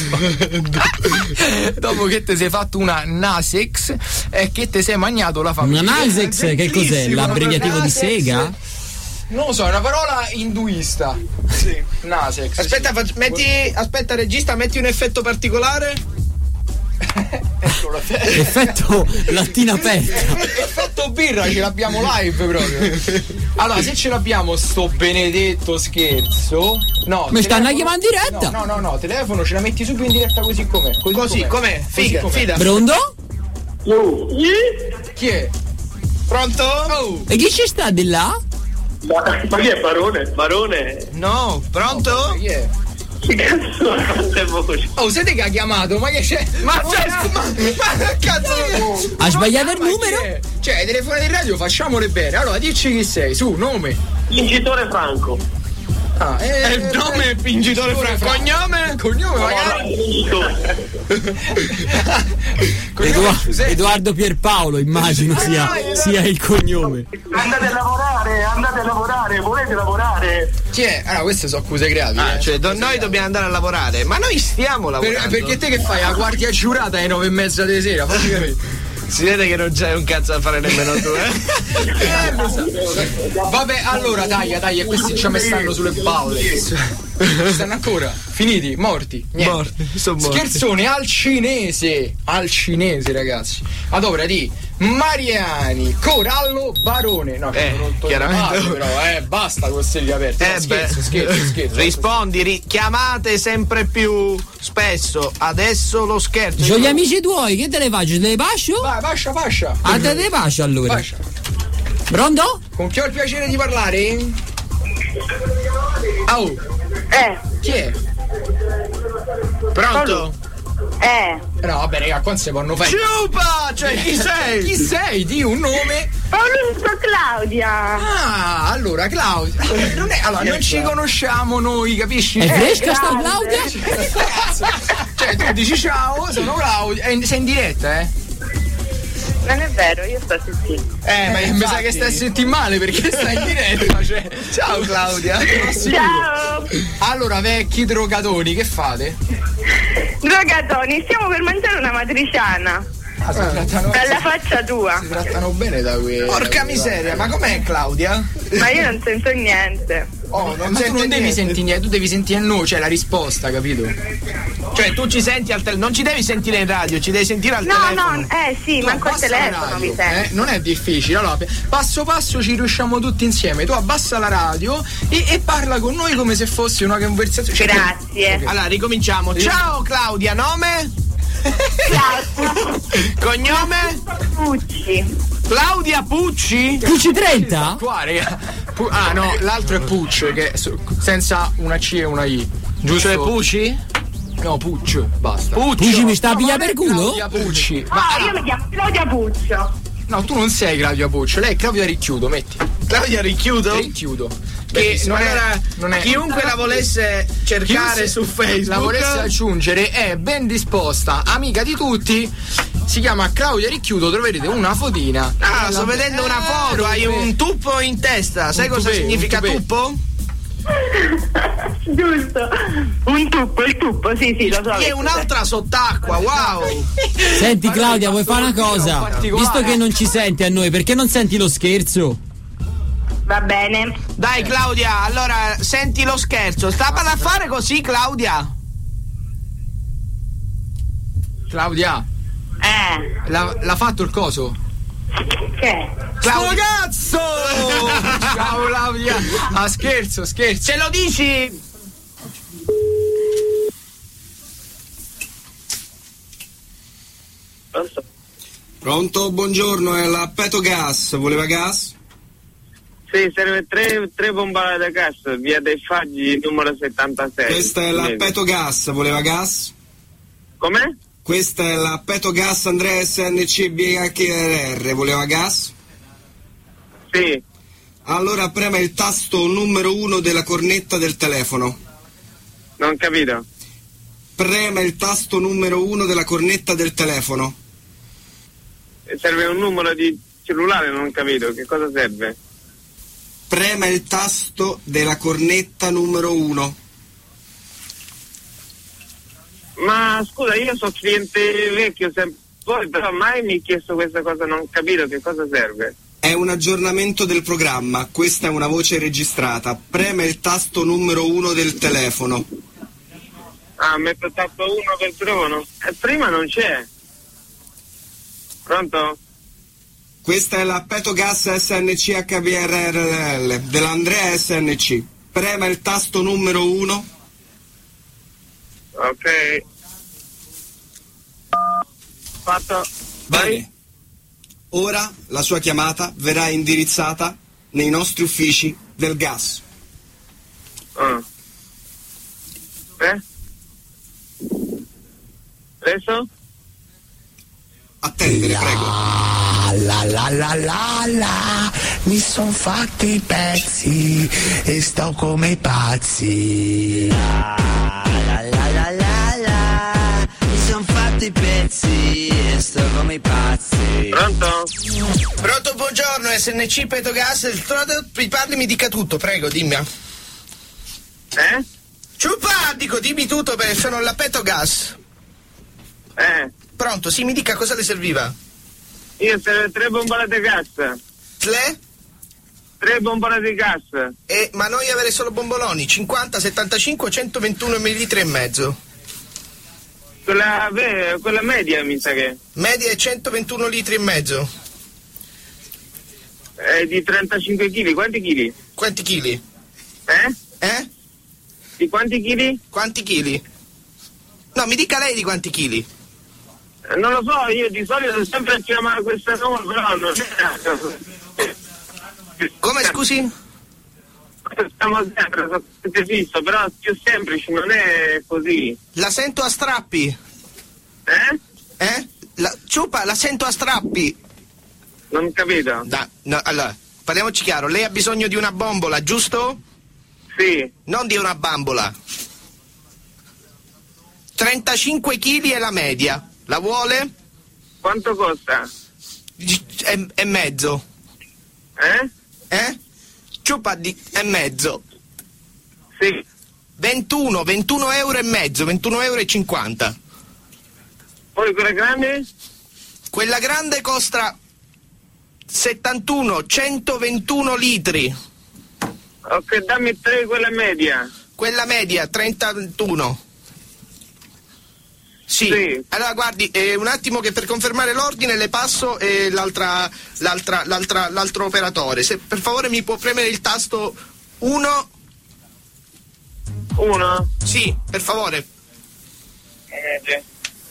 Dopo che ti sei fatto una Nasex e che ti sei magnato la famiglia. Una Nasex, che cos'è? Bellissimo, L'abbreviativo di Nasex. sega? Non lo so, è una parola induista. Sì. Nasex. Aspetta, fac- metti, aspetta, regista, metti un effetto particolare. Eccolo. Effetto lattina aperta. Effetto birra, ce l'abbiamo live proprio. Allora, se ce l'abbiamo sto benedetto scherzo. No, Mi stanno telefono- chiamando in diretta? No, no, no, no, telefono ce la metti subito in diretta così com'è. Così, Così, com'è? Figa, com'è. fida. Pronto? Chi è? Pronto? Oh. E chi ci sta di là? Ma, ma chi è Barone? Barone? No, pronto? Oh, chi è? Che cazzo le voci? Oh, siete che ha chiamato? Ma che c'è? Ma c'è, ma, ma che cazzo? Ha sbagliato il Ma chi numero? è? Cioè, ai telefoni di radio facciamole bene. Allora, dici chi sei, su, nome. Vincitore Franco. Ah, eh, Eh, il nome è Pingitore Franco. Cognome? Cognome magari. Edoardo, Edoardo Pierpaolo, immagino sia, sia il cognome. Andate a lavorare, andate a lavorare, volete lavorare? Chi è? Allora, queste sono accuse gravi. Ah, eh. cioè, do- noi dobbiamo andare a lavorare, ma noi stiamo Per- lavorando. perché te che fai? La guardia giurata alle nove e mezza di sera? Fammi capire. Si vede che non c'è un cazzo da fare nemmeno tu, eh? Vabbè, allora dai, dai, questi già mi stanno sulle palle. Stanno ancora? Finiti? Morti? Niente. Morti, sono morti. Scherzone al cinese. Al cinese, ragazzi. Ad opera di Mariani, Corallo, Barone. No, Eh, ho rotto le chiaramente. palle, però, eh, basta con questi aperti. Eh, No, scherzo, beh. scherzo, scherzo. Rispondi, ri- chiamate sempre più spesso. Adesso lo scherzo. C'ho gli amici tuoi, che te le faccio? Te le faccio? Vai, fascia, fascia. Ah, te le faccio allora. Fascia. Pronto? Con chi ho il piacere di parlare? Oh, Eh, chi è? Pronto? eh. No, vabbè, raga, qua non si possono fare. Ciupa! Cioè, chi sei? Chi sei? Di un nome. Paoluccio Claudia. Ah, allora Claudia. Non è, allora, non ci conosciamo noi, capisci? È Eh, fresca sta grande. Claudia? Cazzo. Cioè, tu dici ciao, sono Claudia. Eh, sei in diretta, eh? Non è vero, io sto zittita. Eh, ma mi sa che stai a sentire male perché stai in diretta. Cioè. Ciao Claudia. Ciao. Allora, vecchi drogatoni, che fate? Drogatoni, stiamo per mangiare una matriciana. Ah, si trattano, Dalla faccia tua. si trattano bene da qui. Porca miseria, ma com'è Claudia? Ma io non sento niente. Oh, non Ma tu sente non devi niente. sentire niente, tu devi sentire noi, cioè la risposta, capito? Cioè, tu ci senti al telefono. Non ci devi sentire in radio, ci devi sentire al No, telefono. no, eh sì, Tu manco al abbassa la telefono radio, mi sento. eh, non è difficile. Allora, passo passo ci riusciamo tutti insieme. Tu abbassa la radio e, e parla con noi come se fosse una conversazione. Cioè, Grazie. Allora, ricominciamo. Ciao Claudia, nome? Ciao. Cognome? Pucci. Claudia Pucci? Pucci trenta? Qua, raga. Pu- ah no, l'altro è Puccio, che è so- senza una C e una I. Giusto? Cioè Pucci? No, Puccio, basta. Pucci mi sta a No, pigliare ma per non è culo? Claudia Pucci. Ma Ah, io mi chiamo Claudia Puccio. no, tu non sei Claudia Puccio, lei è Claudia Ricchiudo, metti. Claudia Richiudo? Ricchiudo. Che Bellissimo, non è- era, non è- chiunque la volesse cercare Chiunque su Facebook, la volesse aggiungere è ben disposta, amica di tutti. Si chiama Claudia Ricchiudo, troverete una fotina. Ah, Eh, sto la- vedendo una eh, foto, hai tupè. un tuppo in testa. Sai Un cosa tupè, significa un tupè. tuppo? Giusto. Un tuppo, il tuppo, sì, sì, lo so. Che è un'altra sott'acqua, wow! Senti Claudia, vuoi fare una Un cosa? particolare. Visto che non ci senti a noi, perché non senti lo scherzo? Va bene. Dai Claudia, allora senti lo scherzo. Stava da fare così, Claudia. Claudia, Eh, l'ha, l'ha fatto il coso? che? Claudia. cazzo! Ciao Claudia! Ah, scherzo, scherzo. Se lo dici. Pronto, buongiorno, è la Peto Gas, voleva gas? Sì, serve tre, tre bombale da gas, via dei Faggi, numero settantasei. Questa è la Quindi- Peto Gas, voleva gas? Com'è? Questa è la Petogas Andrea S N C B H R R, voleva gas? Sì. Allora prema il tasto numero uno della cornetta del telefono. Non capito. Prema il tasto numero uno della cornetta del telefono. Serve un numero di cellulare, non ho capito. Che cosa serve? Prema il tasto della cornetta numero uno. Ma scusa, io sono cliente vecchio, sempre, poi però mai mi hai chiesto questa cosa, non ho capito che cosa serve. È un aggiornamento del programma, questa è una voce registrata. Prema il tasto numero uno del telefono. Ah, metto il tasto uno per il telefono? E prima non c'è. Pronto? Questa è la Petogas S N C H B R R L dell'Andrea S N C. Prema il tasto numero uno. Ok. Fatto. Bene. Ora la sua chiamata verrà indirizzata nei nostri uffici del gas. Ah. Eh? Adesso? Attendere, prego. La la la la la, mi son fatti i pezzi e sto come i pazzi. La la la la la la, mi son fatti i pezzi e sto come i pazzi. Pronto? Pronto, buongiorno, S N C Petogas, mi parli, mi dica tutto, prego, dimmi. Eh? Ciupa, dico, dimmi tutto perché sono la Petogas. Eh? Pronto, sì, mi dica cosa le serviva. Io serve tre bombole di gas. Tre? Tre bombole di gas. Eh, ma noi avere solo bomboloni, cinquanta, settantacinque, centoventuno millilitri e mezzo. Quella, beh, quella media mi sa che. Media è centoventuno litri e mezzo. È di trentacinque chili, quanti chili? Quanti chili? Eh? Eh? Di quanti chili? Quanti chili? No, mi dica lei di quanti chili. Eh, non lo so, io di solito sempre chiamare questa numero, però non è. Come, scusi? Stiamo sempre, sono sempre fisso, però più semplice, non è così. La sento a strappi. Eh? Eh? La, ciupa, la sento a strappi. Non ho capito. Da, no, allora, parliamoci chiaro, lei ha bisogno di una bombola, giusto? Sì. Non di una bambola. trentacinque chili è la media. La vuole? Quanto costa? E, e mezzo. Eh? Eh? Ciupa di e mezzo. Sì. ventuno, ventuno euro e mezzo, ventuno euro e cinquanta. Poi quella grande? Quella grande costa settantuno, centoventuno litri. Ok, dammi tre quella media. Quella media, trentuno. Sì. sì. Allora guardi, eh, un attimo che per confermare l'ordine le passo eh, l'altra, l'altra, l'altra, l'altro operatore. Se per favore mi può premere il tasto uno. uno? Sì, per favore. Eh,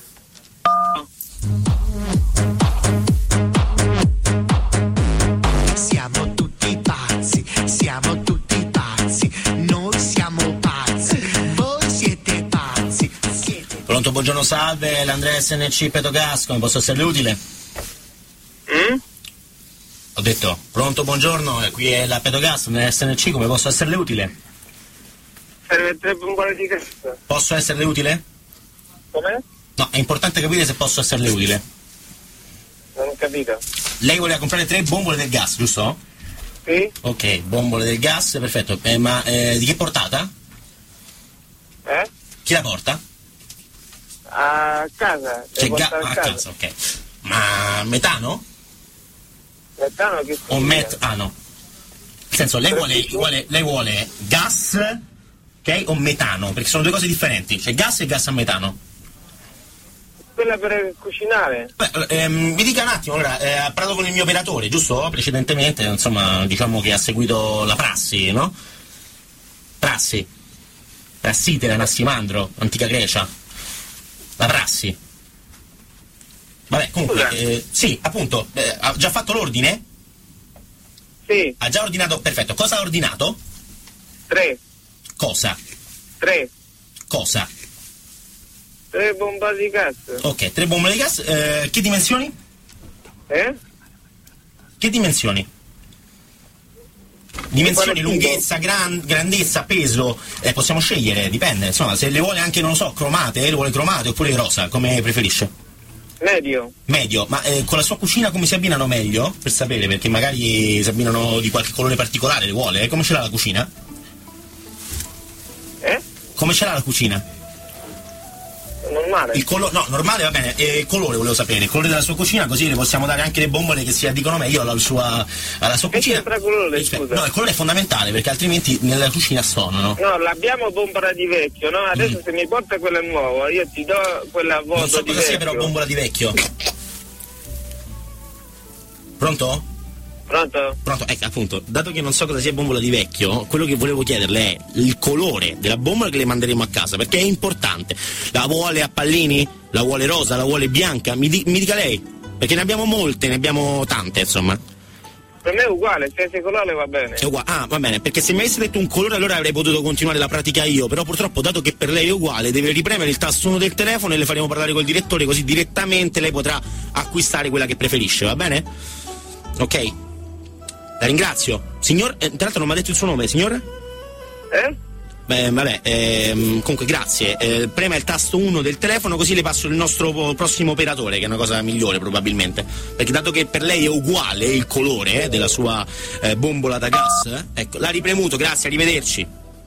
Siamo tutti pazzi, siamo tutti pazzi, noi siamo pazzi, voi siete pazzi, siete... Pronto, buongiorno, salve, l'Andrea S N C Petogas, come posso esserle utile? Mm? Ho detto, pronto, buongiorno, qui è la Petogas, Andrea S N C, come posso esserle utile? Serve tre bombole di gas. Posso esserle utile? Come? No, è importante capire se posso esserle utile. Non ho capito. Lei voleva comprare tre bombole del gas, giusto? Sì. Ok, bombole del gas, perfetto. Eh, ma eh, di che portata? Eh? Chi la porta? A casa. C'è Devo ga- portare a casa. casa, ok. Ma metano? Metano che O metano? Nel senso, lei vuole, vuole, lei vuole gas, ok? O metano? Perché sono due cose differenti. C'è gas e gas a metano. Quella per cucinare. Beh, ehm, mi dica un attimo, allora, eh, ha parlato con il mio operatore, giusto? Precedentemente, insomma, diciamo che ha seguito la prassi, no? Prassi. Prassite, Anassimandro, antica Grecia. La prassi. Vabbè, comunque, eh, sì, appunto, eh, ha già fatto l'ordine? Sì. Ha già ordinato, perfetto. Cosa ha ordinato? Tre. Cosa? Tre. Cosa? Tre bombe di gas. Ok, tre bombole di gas. Eh, che dimensioni? Eh? Che dimensioni? Dimensioni, lunghezza, gran, grandezza, peso, eh, possiamo scegliere, dipende, insomma, se le vuole anche, non lo so, cromate, le vuole cromate oppure rosa, come preferisce? Medio. Medio, ma eh, con la sua cucina come si abbinano meglio? Per sapere, perché magari si abbinano di qualche colore particolare, le vuole, eh? Come ce l'ha la cucina? Eh? Come ce l'ha la cucina? Normale. Il colore, no, normale va bene, eh, il colore volevo sapere, il colore della sua cucina, così le possiamo dare anche le bombole che si addicono meglio alla sua, alla sua cucina. Che colore, scusa? No, il colore è fondamentale perché altrimenti nella cucina sonano. No, l'abbiamo bombola di vecchio, no? Adesso mm. se mi porta quella nuova, io ti do quella a voto. Non so di cosa vecchio. sia però bombola di vecchio. Pronto? Pronto? Pronto, ecco appunto, dato che non so cosa sia bombola di vecchio, quello che volevo chiederle è il colore della bombola che le manderemo a casa, perché è importante. La vuole a pallini? La vuole rosa? La vuole bianca? Mi, di- mi dica lei, perché ne abbiamo molte, ne abbiamo tante, insomma. Per me è uguale, se è colore va bene. È uguale, ah, va bene, perché se mi avesse detto un colore allora avrei potuto continuare la pratica io, però purtroppo dato che per lei è uguale, deve ripremere il tasto uno del telefono e le faremo parlare col direttore, così direttamente lei potrà acquistare quella che preferisce, va bene? Ok? La ringrazio. Signor, eh, tra l'altro non mi ha detto il suo nome, signor? Eh? Beh, vabbè, ehm, comunque grazie. Eh, prema il tasto uno del telefono così le passo il nostro prossimo operatore, che è una cosa migliore probabilmente. Perché dato che per lei è uguale il colore eh, della sua eh, bombola da gas, eh, ecco, l'ha ripremuto, grazie, arrivederci.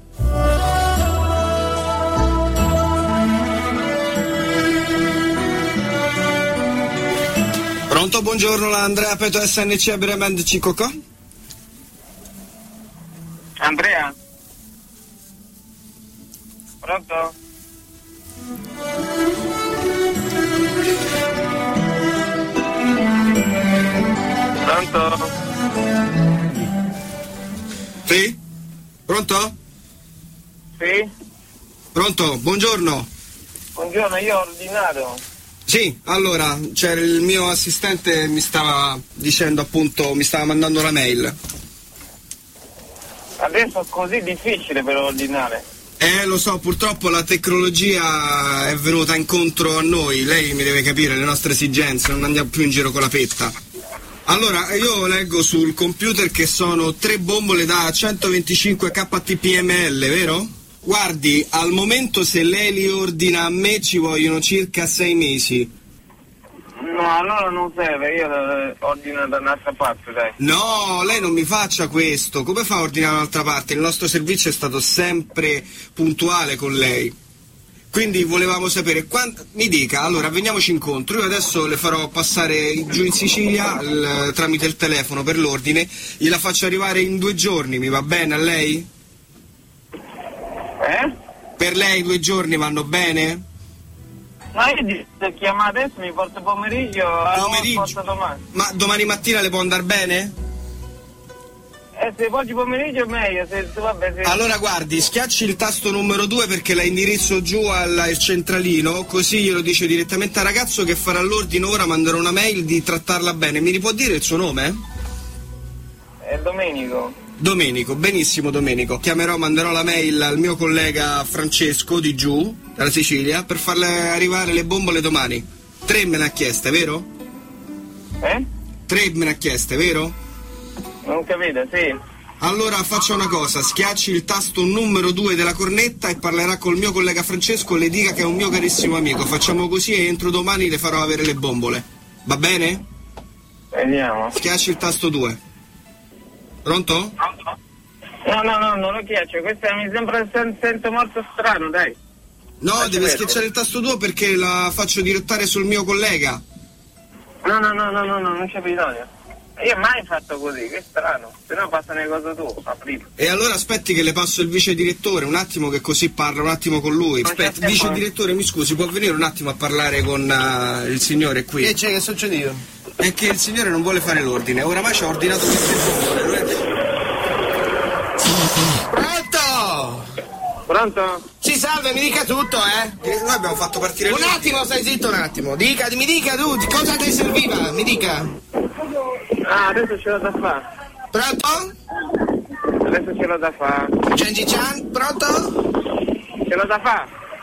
Pronto, buongiorno, la Andrea Peto S N C a Bremend Cicocò? Andrea? Pronto? Pronto? Sì? Pronto? Sì? Pronto, buongiorno. Buongiorno, io ho ordinato. Sì, allora, c'era il mio assistente mi stava dicendo appunto, mi stava mandando la mail. Adesso è così difficile per ordinare. Eh, lo so, purtroppo la tecnologia è venuta incontro a noi, lei mi deve capire le nostre esigenze, non andiamo più in giro con la petta. Allora, io leggo sul computer che sono tre bombole da centoventicinque K T P M L, vero? Guardi, al momento se lei li ordina a me ci vogliono circa sei mesi. No, allora non serve, io ordino da un'altra parte, dai. No, lei non mi faccia questo. Come fa a ordinare da un'altra parte? Il nostro servizio è stato sempre puntuale con lei. Quindi volevamo sapere, quant... mi dica, allora veniamoci incontro, io adesso le farò passare giù in Sicilia il, tramite il telefono per l'ordine, gliela faccio arrivare in due giorni, mi va bene a lei? Eh? Per lei due giorni vanno bene? No, io ti chiamo adesso, mi porto pomeriggio, pomeriggio. Porto domani. Ma domani mattina le può andare bene? Eh, se porti pomeriggio è meglio, se, vabbè, se... Allora guardi, schiacci il tasto numero due perché la indirizzo giù al, al centralino, così glielo dice direttamente al ragazzo che farà l'ordine ora, manderò una mail di trattarla bene. Mi ripuò dire il suo nome? È Domenico. Domenico, benissimo Domenico. Chiamerò, manderò la mail al mio collega Francesco di giù, dalla Sicilia, per farle arrivare le bombole domani. Tre me ne ha chieste, vero? Eh? Tre me ne ha chieste, vero? Non capite, sì. Allora faccia una cosa, schiacci il tasto numero due della cornetta e parlerà col mio collega Francesco, le dica che è un mio carissimo amico. Facciamo così e entro domani le farò avere le bombole. Va bene? Vediamo. Schiacci il tasto due. Pronto? No, no, no, non lo piace, questo mi sembra sen- sento molto strano, dai. No, Faccio deve vedere. schiacciare il tasto due perché la faccio dirottare sul mio collega. No, no, no, no, no, no, non c'è bisogno. Io mai fatto così, che strano. Se no passano le cose tu, aprire. E allora aspetti che le passo il vice direttore, un attimo che così parlo un attimo con lui. Aspetti, vice direttore, mi scusi, può venire un attimo a parlare con uh, il signore qui? Che c'è, che succede io? È che il signore non vuole fare l'ordine, oramai ci ha ordinato queste bombole. Pronto? Pronto? Sì, salve, mi dica tutto, eh? Noi abbiamo fatto partire Un lui. attimo, stai zitto un attimo. Dica, mi dica tu, di cosa ti serviva? Mi dica. Ah, adesso ce l'ho da fare. Pronto? Adesso ce l'ho da fare. Genji Chan, pronto? Ce l'ho da fare.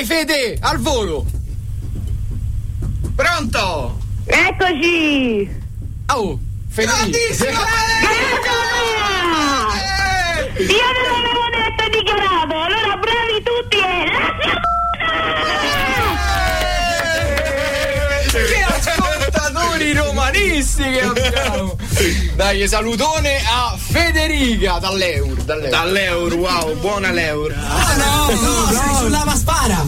Vai Fede, al volo. Pronto? Eccoci! Oh, Federico! Io non l'avevo detto dichiarato, allora bravi tutti e la Che ascoltatori romanisti che abbiamo! Dai, salutone a Federica dall'Eur. Dall'Eur, dall'Eur wow, buona l'Eur. Ah no, no, sei sulla Maspara!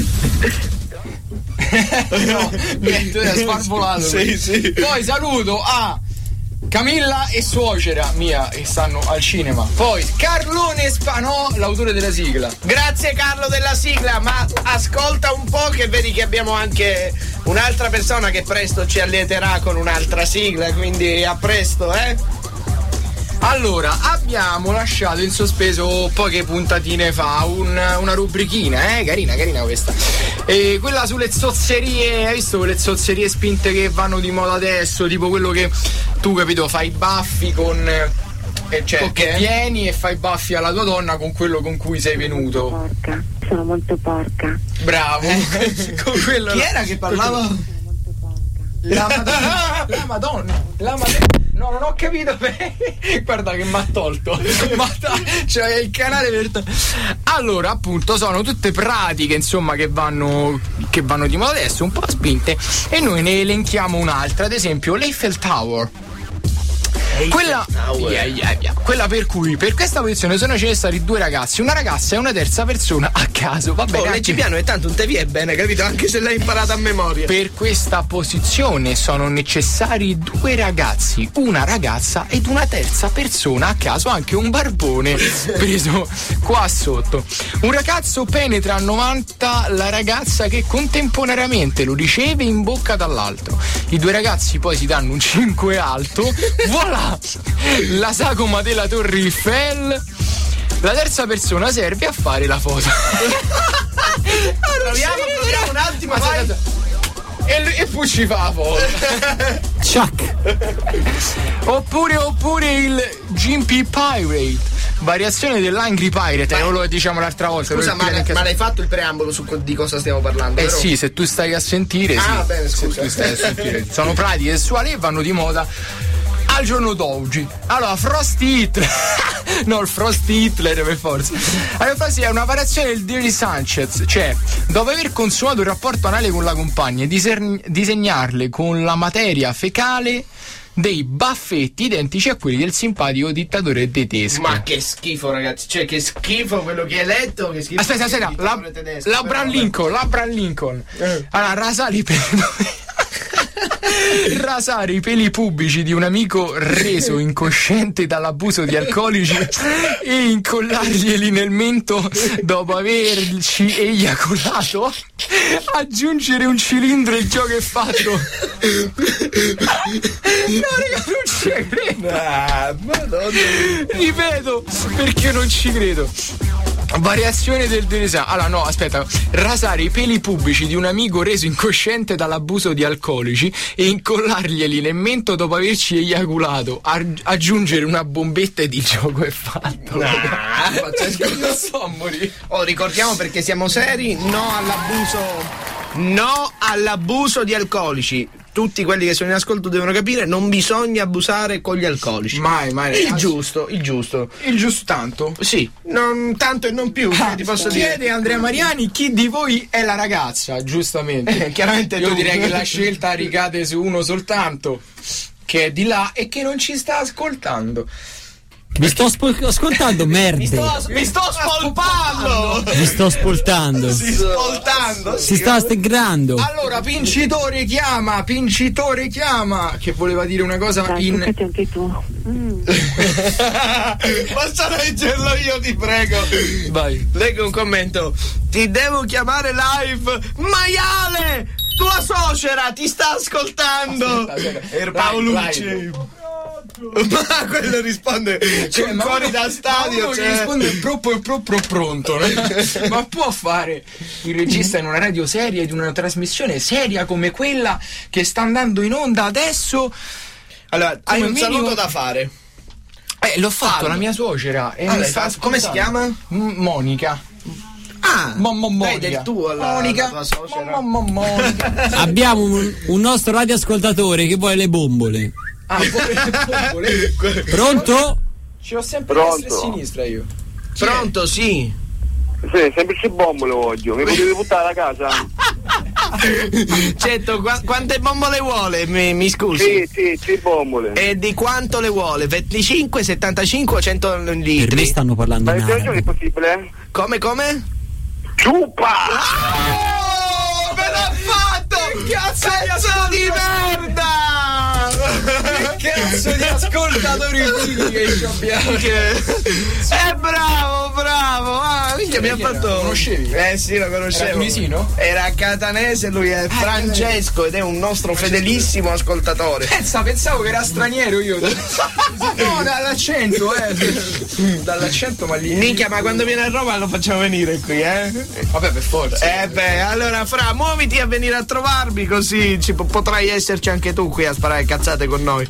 No, niente, è sparvolato. Sì, sì. Poi saluto a Camilla e suocera mia che stanno al cinema. Poi Carlone Spanò, l'autore della sigla. Grazie Carlo della sigla, ma ascolta un po' che vedi che abbiamo anche un'altra persona che presto ci allieterà con un'altra sigla, quindi a presto, eh? Allora, abbiamo lasciato in sospeso poche puntatine fa un, una rubrichina, eh? Carina, carina questa. E quella sulle zozzerie, hai visto quelle zozzerie spinte che vanno di moda adesso? Tipo quello che tu, capito, fai i baffi con. Eh, cioè, okay. Che vieni e fai i baffi alla tua donna con quello con cui sei venuto. Porca, sono molto porca. Bravo. Eh. Con quello Chi era che parlava? La Madonna. La Madonna. La Madonna. No, non ho capito. Guarda che mi ha tolto. Cioè il canale per. Allora, appunto, sono tutte pratiche, insomma, che vanno che vanno di moda adesso, un po' spinte. E noi ne elenchiamo un'altra, ad esempio l'Eiffel Tower. Quella, yeah, yeah, yeah. Quella per cui per questa posizione sono necessari due ragazzi, una ragazza e una terza persona a caso. Va bene, oh, leggi piano e tanto non te vi è bene, capito? Anche se l'hai imparata a memoria. Per questa posizione sono necessari due ragazzi, una ragazza ed una terza persona a caso, anche un barbone preso qua sotto. Un ragazzo penetra a novanta la ragazza che contemporaneamente lo riceve in bocca dall'altro. I due ragazzi poi si danno un cinque alto. Voilà! La sagoma della Torre Eiffel. La terza persona serve a fare la foto. Proviamo, proviamo un attimo, vai. E, e poi ci fa la foto. Chuck. Oppure, oppure il G P Pirate, variazione dell'Angry Pirate, non lo diciamo l'altra volta. Scusa, ma, ma l'hai fatto il preambolo su di cosa stiamo parlando? Eh però? Sì, se tu stai a sentire. Ah, sì. bene, scusa. Se tu stai a sentire. Sono pratiche sessuali e vanno di moda al giorno d'oggi. Allora, Frost Hitler. No, il Frost Hitler per forza. Allora, sì, è una variazione del Dirty Sanchez, cioè dopo aver consumato un rapporto anale con la compagna, disegn- disegnarle con la materia fecale dei baffetti identici a quelli del simpatico dittatore tedesco. Ma che schifo, ragazzi, cioè che schifo quello che hai letto, che schifo. Aspetta, aspetta, la, tedesco, l'Abraham Lincoln, l'Abraham Lincoln. Eh. Allora, rasare i peli rasare i peli pubblici di un amico reso incosciente dall'abuso di alcolici e incollarglieli nel mento dopo averci eiaculato. Aggiungere un cilindro, il gioco è fatto. No, raga, non ci credo. Ah, Madonna. Ripeto, perché non ci credo. Variazione del design. Allora, no, aspetta. Rasare i peli pubblici di un amico reso incosciente dall'abuso di alcolici e incollarglieli nel mento dopo averci eiaculato. Ar- aggiungere una bombetta di gioco è fatto. Ah, non so morire. Oh, ricordiamo, perché siamo seri, no all'abuso. No all'abuso di alcolici. Tutti quelli che sono in ascolto devono capire, non bisogna abusare con gli alcolici. Mai, mai. Il giusto, il giusto. Il giusto tanto? Sì, non tanto e non più, ah, ti posso chiede dire. Andrea Mariani chi di voi è la ragazza, giustamente. Eh, chiaramente io tu. direi che la scelta ricade su uno soltanto, che è di là e che non ci sta ascoltando. Mi sto spo- ascoltando, merda. Mi sto, mi sto spolpando. Mi sto spoltando. Si spoltando. Si sta stegrando. Allora, vincitore chiama, vincitore chiama. Che voleva dire una cosa Dai, in. anche tu. Mm. Posso leggerlo io, ti prego. Vai. Leggo un commento. Ti devo chiamare live, maiale! Tua suocera ti sta ascoltando. Er Paolucci. Ma quello risponde, cioè, ma fuori da stadio, ma cioè. risponde proprio proprio pronto, no? Ma può fare il regista in una radio seria, di una trasmissione seria come quella che sta andando in onda adesso? Allora, hai un minimo... saluto da fare. Eh, l'ho fatto alla mia suocera e ah, mi sta come si chiama? M- Monica. Ah, Mommo Monica. del tuo la, Monica. la tua suocera. Mommo Monica. Abbiamo un, un nostro radioascoltatore che vuole le bombole. Ah, bombole. Pronto? Ci ho sempre Pronto? destra e sinistra io. Pronto, sì. Sì, semplici bombole voglio, mi potete buttare a casa? Certo, qua- quante bombole vuole? Mi, mi scusi? Sì, sì, sì, bombole. E di quanto le vuole? venticinque, settantacinque o cento litri? Per me stanno parlando Ma in il arabo. è possibile? Come, come? Ciupa! Oh, me l'ha fatto! Che cazzo di merda! Che cazzo di ascoltatori fighi che ci abbiamo? Eh, bravo, bravo! Ah, minchia, mi ha fatto. Lo conoscevi? Eh sì, lo conoscevo. Era tunisino? Era catanese, lui è Francesco ed è un nostro fedelissimo ascoltatore. Pensa, pensavo che era straniero io. No, dall'accento, eh. Dall'accento, ma lì. Minchia, ma quando viene a Roma lo facciamo venire qui, eh? Vabbè, per forza. Eh beh, allora Fra, muoviti a venire a trovarmi, così ci po- potrai esserci anche tu qui a sparare cazzate con noi.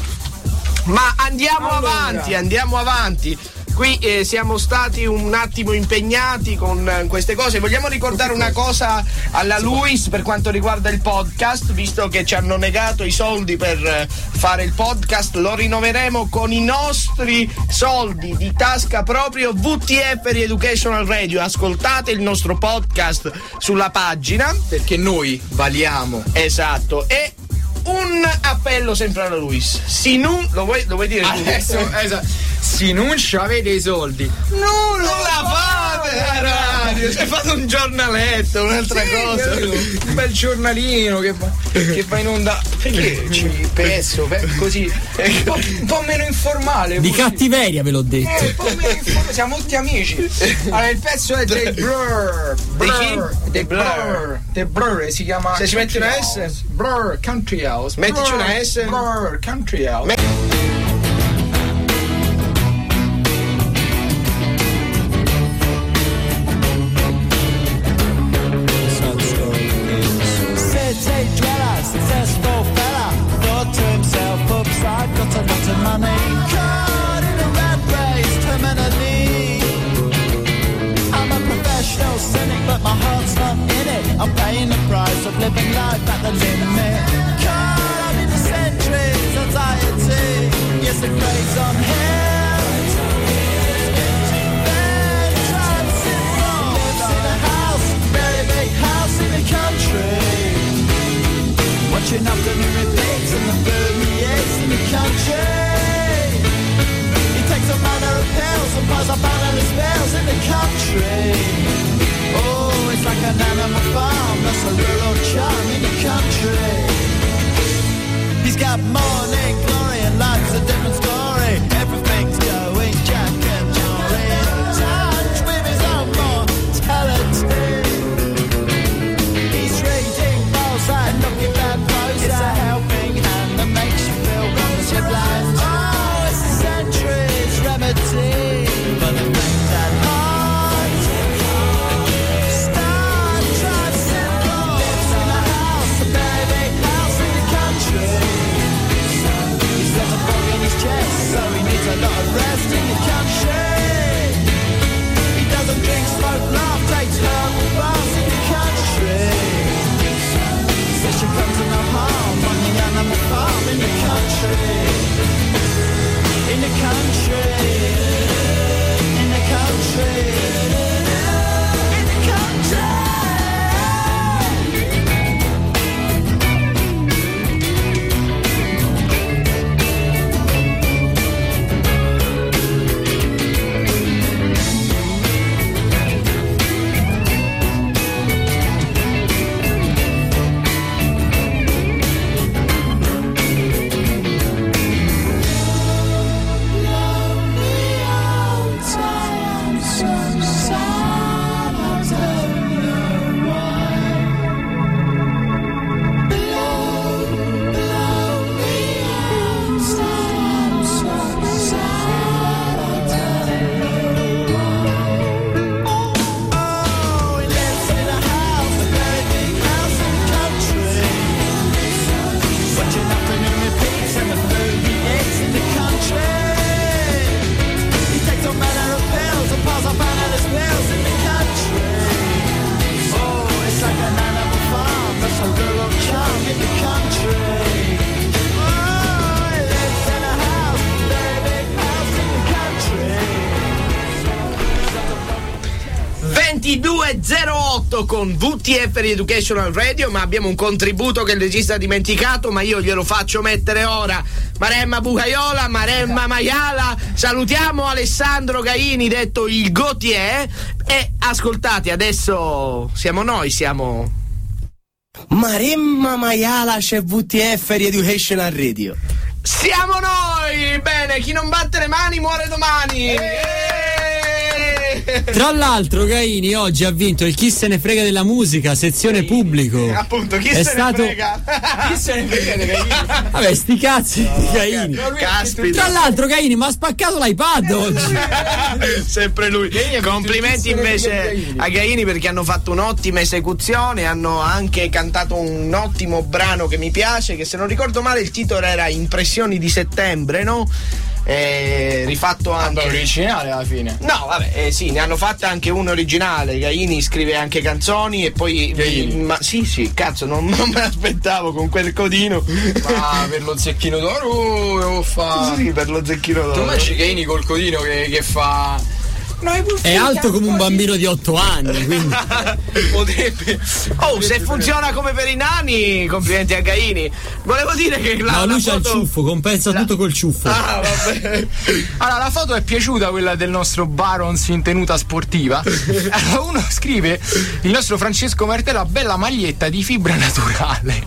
Ma andiamo Allora. avanti, andiamo avanti. Qui eh, siamo stati un attimo impegnati con eh, queste cose. Vogliamo ricordare una cosa alla Luis per quanto riguarda il podcast, visto che ci hanno negato i soldi per eh, fare il podcast, lo rinnoveremo con i nostri soldi di tasca proprio. V T F Educational Radio, ascoltate il nostro podcast sulla pagina perché noi valiamo. Esatto. E un appello sempre alla Luis. Si non lo vuoi, lo vuoi dire tu? Adesso, esatto. Se non ci avete i soldi, non, non la fate la radio, se fate un giornaletto, un'altra sì, cosa, un bel giornalino che va, che va in onda. Perché ci penso così un po', un po' meno informale Di così. cattiveria ve l'ho detto. Eh, un po' meno informale, siamo tutti amici. Allora il pezzo è dei Blur. Blur. Dei Blur. Dei Blur si chiama. Se ci metti una S? Blur Country House. Mettici Blur, una S? Blur Country House. City dweller, successful fella, thought to himself, oops, I've got a lot of money. Caught in a rat race, terminally. I'm a professional cynic, but my heart's not in it. I'm paying the price of living life at the limit. Caught up in the centuries, anxiety. Yes, the craze on here. Then drives it wrong. Lives in a house, very big house in the country. Watching afternoon repeats and the bird creates in the country. He takes a manner of pills and piles up banana spells in the country. Oh, it's like an animal farm, that's a rural charm in the country. He's got morning glory and life's a different story. Everything's going Jack and Jory. In touch with his own mortality. He's reading balls and looking back close. It's a helping hand that makes you feel rosy blind. Oh, it's a century's remedy for the things at heart. Star tricycle lives in a house, a very big house in the country. due zero otto con V T F Educational Radio, ma abbiamo un contributo che il regista ha dimenticato, ma io glielo faccio mettere ora. Maremma Bucaiola, Maremma Maiala, salutiamo Alessandro Gaini, detto il Gautier, e ascoltate, adesso siamo noi, siamo Maremma Maiala, c'è V T F Educational Radio. Siamo noi! Bene, chi non batte le mani muore domani! Eeeh! Tra l'altro Gaini oggi ha vinto il Chi se ne frega della musica, sezione Gaini. Pubblico. Eh, appunto, chi è se stato... ne frega? Chi se ne frega di Gaini? Vabbè, sti cazzi no, di Gaini. Caspita. Tra l'altro Gaini mi ha spaccato l'iPad oggi. Sempre lui. Complimenti invece a Gaini perché hanno fatto un'ottima esecuzione, hanno anche cantato un ottimo brano che mi piace, che se non ricordo male il titolo era Impressioni di settembre, no? Eh, rifatto anche ah, originale alla fine. No, vabbè, eh, sì, ne hanno fatta anche uno originale. Gaini scrive anche canzoni e poi Gaini. Ma sì, sì, cazzo, non, non me l'aspettavo con quel codino. Ma per lo zecchino d'oro fa. Sì, per lo zecchino d'oro. Tu immagini Gaini col codino che, che fa. È alto come un bambino di otto anni, quindi potrebbe. Oh, se funziona come per i nani, complimenti a Gaini. Volevo dire che la, no, lui la c'ha foto... il ciuffo, compensa la... tutto col ciuffo. Ah, vabbè. Allora, la foto è piaciuta, quella del nostro Barons in tenuta sportiva. Allora, uno scrive: il nostro Francesco Martella, bella maglietta di fibra naturale.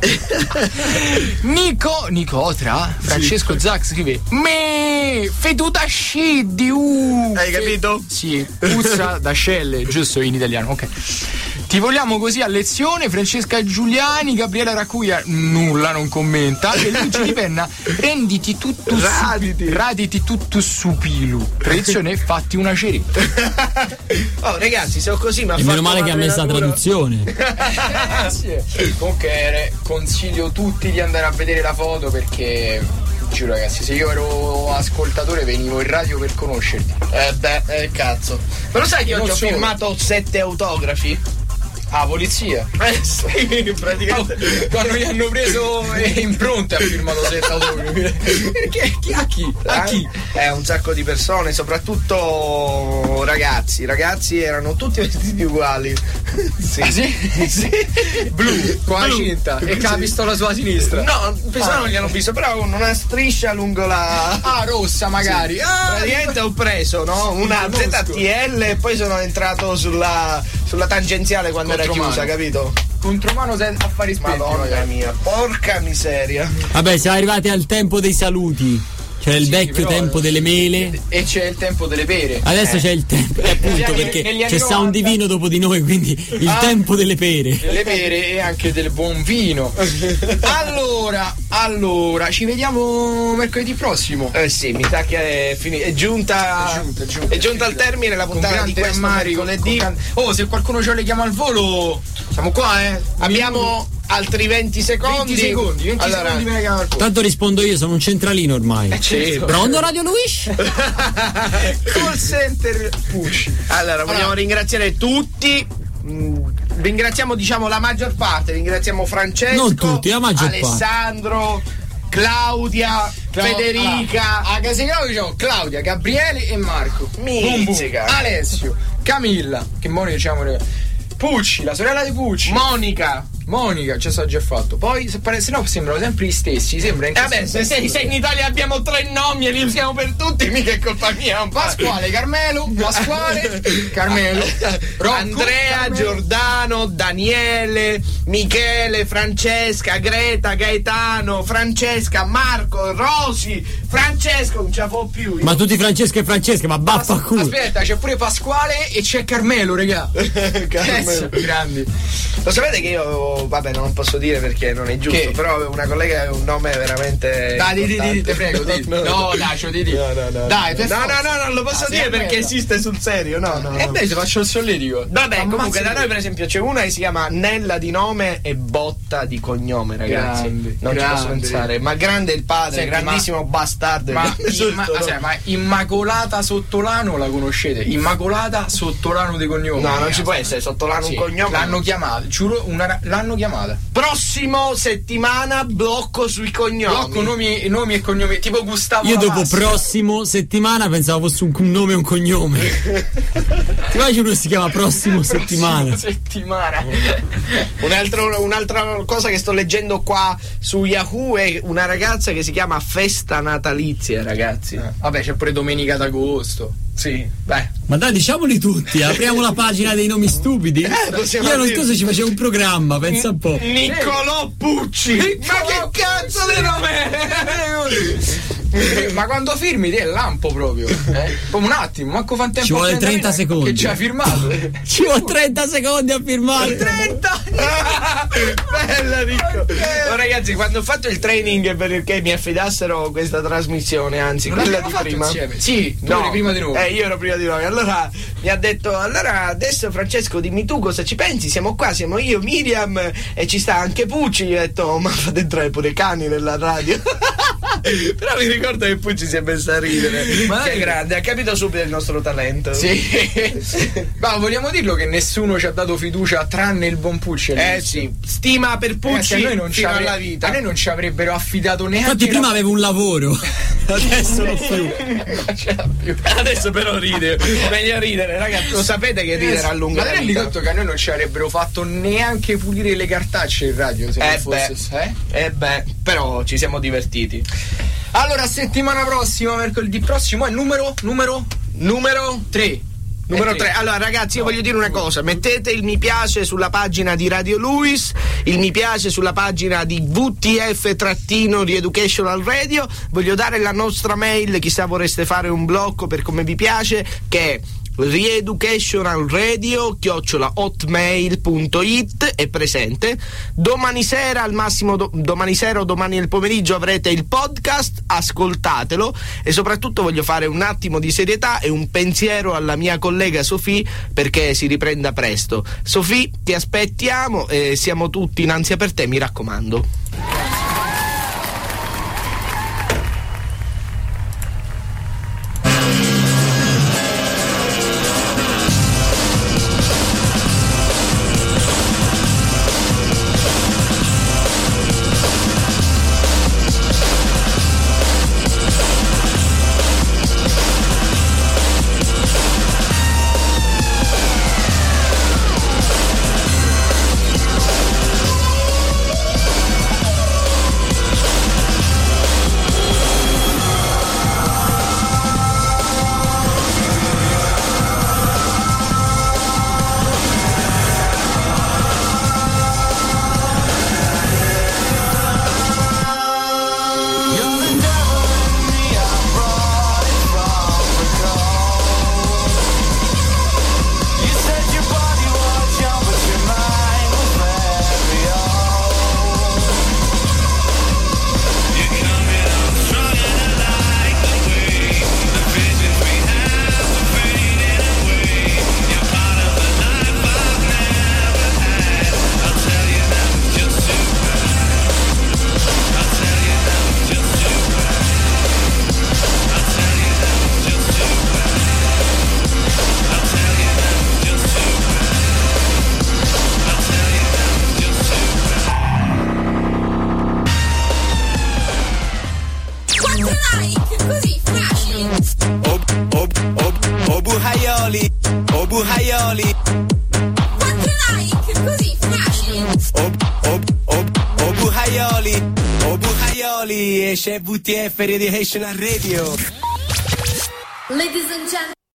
Nico Nicotra, Francesco sì. Zac scrive: me fetuta scidi. Uh, Hai capito? Sì. Puzza d'ascelle, giusto in italiano, ok. Ti vogliamo così a lezione. Francesca Giuliani, Gabriele Raccuia nulla, non commenta. E Luigi Di Penna, renditi tutto raditi. Su, raditi tutto su pilu. Tradizione, fatti una ceretta. Oh ragazzi, se ho così ma e meno male che ha messo la traduzione. eh, sì. Comunque consiglio tutti di andare a vedere la foto perché giuro ragazzi, se io ero ascoltatore venivo in radio per conoscerti. Eh beh, eh, cazzo. Ma lo sai che oggi ho solo. firmato sette autografi? Ah, polizia? Eh sì, praticamente. No, quando gli hanno preso impronte ha firmato sette autografi. Perché? Chi, a chi? A chi? Eh, un sacco di persone, soprattutto ragazzi. Ragazzi erano tutti vestiti uguali. Sì. Ah, sì? Sì. Blu, con la cinta. E con la pistola sulla sinistra. No, pensavo ah. non gli hanno visto, però con una striscia lungo la. Ah, rossa magari. Sì. Ah, praticamente ho preso, no? Una Z T L e poi sono entrato sulla, sulla tangenziale quando era chiusa, capito? Contromano senza affari spenti. Madonna mia, porca miseria. Vabbè, siamo arrivati al tempo dei saluti. C'è il sì, vecchio tempo delle mele e c'è il tempo delle pere. Adesso eh. c'è il tempo, eh, appunto, perché c'è Sound Divino dopo di noi, quindi il ah, tempo delle pere. Delle pere e anche del buon vino. Allora, allora, ci vediamo mercoledì prossimo. Eh sì, mi sa che è finita. È giunta. È giunta, è giunta, è giunta al termine la puntata di questo mercoledì. Can... Oh, se qualcuno ce le chiama al volo, siamo qua, eh. Abbiamo altri venti secondi. venti secondi, venti allora, secondi me ne chiamo al volo. Tanto rispondo io, sono un centralino ormai. Eh, certo. Pronto Radio Luis? Call center Pucci. Allora, vogliamo allora. ringraziare tutti. Mm, ringraziamo diciamo la maggior parte. Ringraziamo Francesco, non tutti, la maggior Alessandro, parte. Claudia, Cla- Federica. Allora, a casa Claudia diciamo Claudia, Gabriele e Marco. Mizzica. Alessio, Camilla, che Monica diciamo Pucci, la sorella di Pucci. Monica. Monica, ci so già fatto. Poi se, pare, se no sembrano sempre gli stessi. Sembra eh beh, se, se, se in Italia abbiamo tre nomi e li usiamo per tutti, mica è colpa mia. Pasquale, Carmelo, Pasquale, Carmelo, Rocco, Andrea, Carmelo. Giordano, Daniele, Michele, Francesca, Greta, Gaetano, Francesca, Marco, Rosi, Francesco, non ce la può più. Io. Ma tutti Francesca e Francesca, ma vaffanculo. Aspetta, c'è pure Pasquale e c'è Carmelo, regà. Carmelo. Grandi. Lo sapete che io vabbè non posso dire perché non è giusto, che? Però una collega ha un nome veramente dai di di di te prego di no, no dai ci di di no no no dai no, no no no non lo posso ah, dire perché esiste sul serio no no e eh beh se faccio il solletico vabbè Ammazzi comunque da noi per esempio c'è una che si chiama Nella di nome e Botta di cognome ragazzi grande, non grande. Ci posso pensare ma grande il padre senti, grandissimo ma, bastardo ma, grande ma, ma, cioè, ma Immacolata Sottolano la conoscete? Immacolata Sottolano di cognome no non ci può essere Sottolano sì, un cognome l'hanno chiamato giuro una, l'hanno l'hanno chiamata. Prossimo settimana blocco sui cognomi. Blocco nomi, nomi e cognomi, tipo Gustavo. Io dopo Lavassi. prossimo settimana pensavo fosse un nome e un cognome. Ti immagini uno si chiama prossimo settimana. settimana. Un altro, un'altra cosa che sto leggendo qua su Yahoo è una ragazza che si chiama Festa Natalizia, ragazzi. Eh, vabbè, c'è pure Domenica d'agosto. Sì, beh. Ma dai, diciamoli tutti, apriamo la pagina dei nomi stupidi. Eh, Io l'anno scorso ci facevo un programma, pensa un po'. Niccolò Pucci. Niccolò Ma che cazzo di nome? Ma quando firmi ti è lampo proprio, eh? Un attimo, manco fan tempo. Ci vuole trenta secondi. Che ci ha firmato. Ci vuole trenta secondi a firmare. trenta Bella Ricco. Okay. Oh, ragazzi, quando ho fatto il training perché mi affidassero questa trasmissione, anzi non quella di fatto prima. Insieme. Sì, tu no, eri prima di noi. Eh, io ero prima di noi. Allora mi ha detto: allora adesso Francesco dimmi tu cosa ci pensi, siamo qua, siamo io, Miriam e ci sta anche Pucci. Io ho detto: oh, ma fate entrare pure i cani nella radio. Però mi ricordo che Pucci si è messo a ridere. Ma che è grande, ha capito subito il nostro talento. Sì. Ma vogliamo dirlo che nessuno ci ha dato fiducia tranne il buon Pucci. Eh sì, stima per Pucci. Eh, a noi non ci avre- alla vita. A noi non ci avrebbero affidato neanche. Infatti prima avevo un lavoro. Adesso non più. Non ce l'ha più. Adesso però ride. Meglio ridere, ragazzi. Lo sapete che ridere eh, allunga ma la rendi vita. conto che a noi non ci avrebbero fatto neanche pulire le cartacce in radio se eh non fosse. Beh, eh? eh beh, però ci siamo divertiti. Allora, settimana prossima, mercoledì prossimo, è il numero numero numero tre. Numero tre. Allora ragazzi, io voglio dire una cosa: mettete il mi piace sulla pagina di Radio Luis, il mi piace sulla pagina di V T F-Reeducational Radio. Voglio dare la nostra mail, chissà vorreste fare un blocco per come vi piace, che è reeducationalradio chiocciola hotmail punto it. È presente. Domani sera, al massimo do, domani sera o domani nel pomeriggio avrete il podcast, ascoltatelo. E soprattutto voglio fare un attimo di serietà e un pensiero alla mia collega Sofì, perché si riprenda presto. Sofì, ti aspettiamo e siamo tutti in ansia per te, mi raccomando. Obuhaioli, Obuhaioli. Quattro like, così facile. Ob, ob, ob, Obuhaioli, Obuhaioli. E c'è V T F Reeducational Radio. Ladies and gentlemen.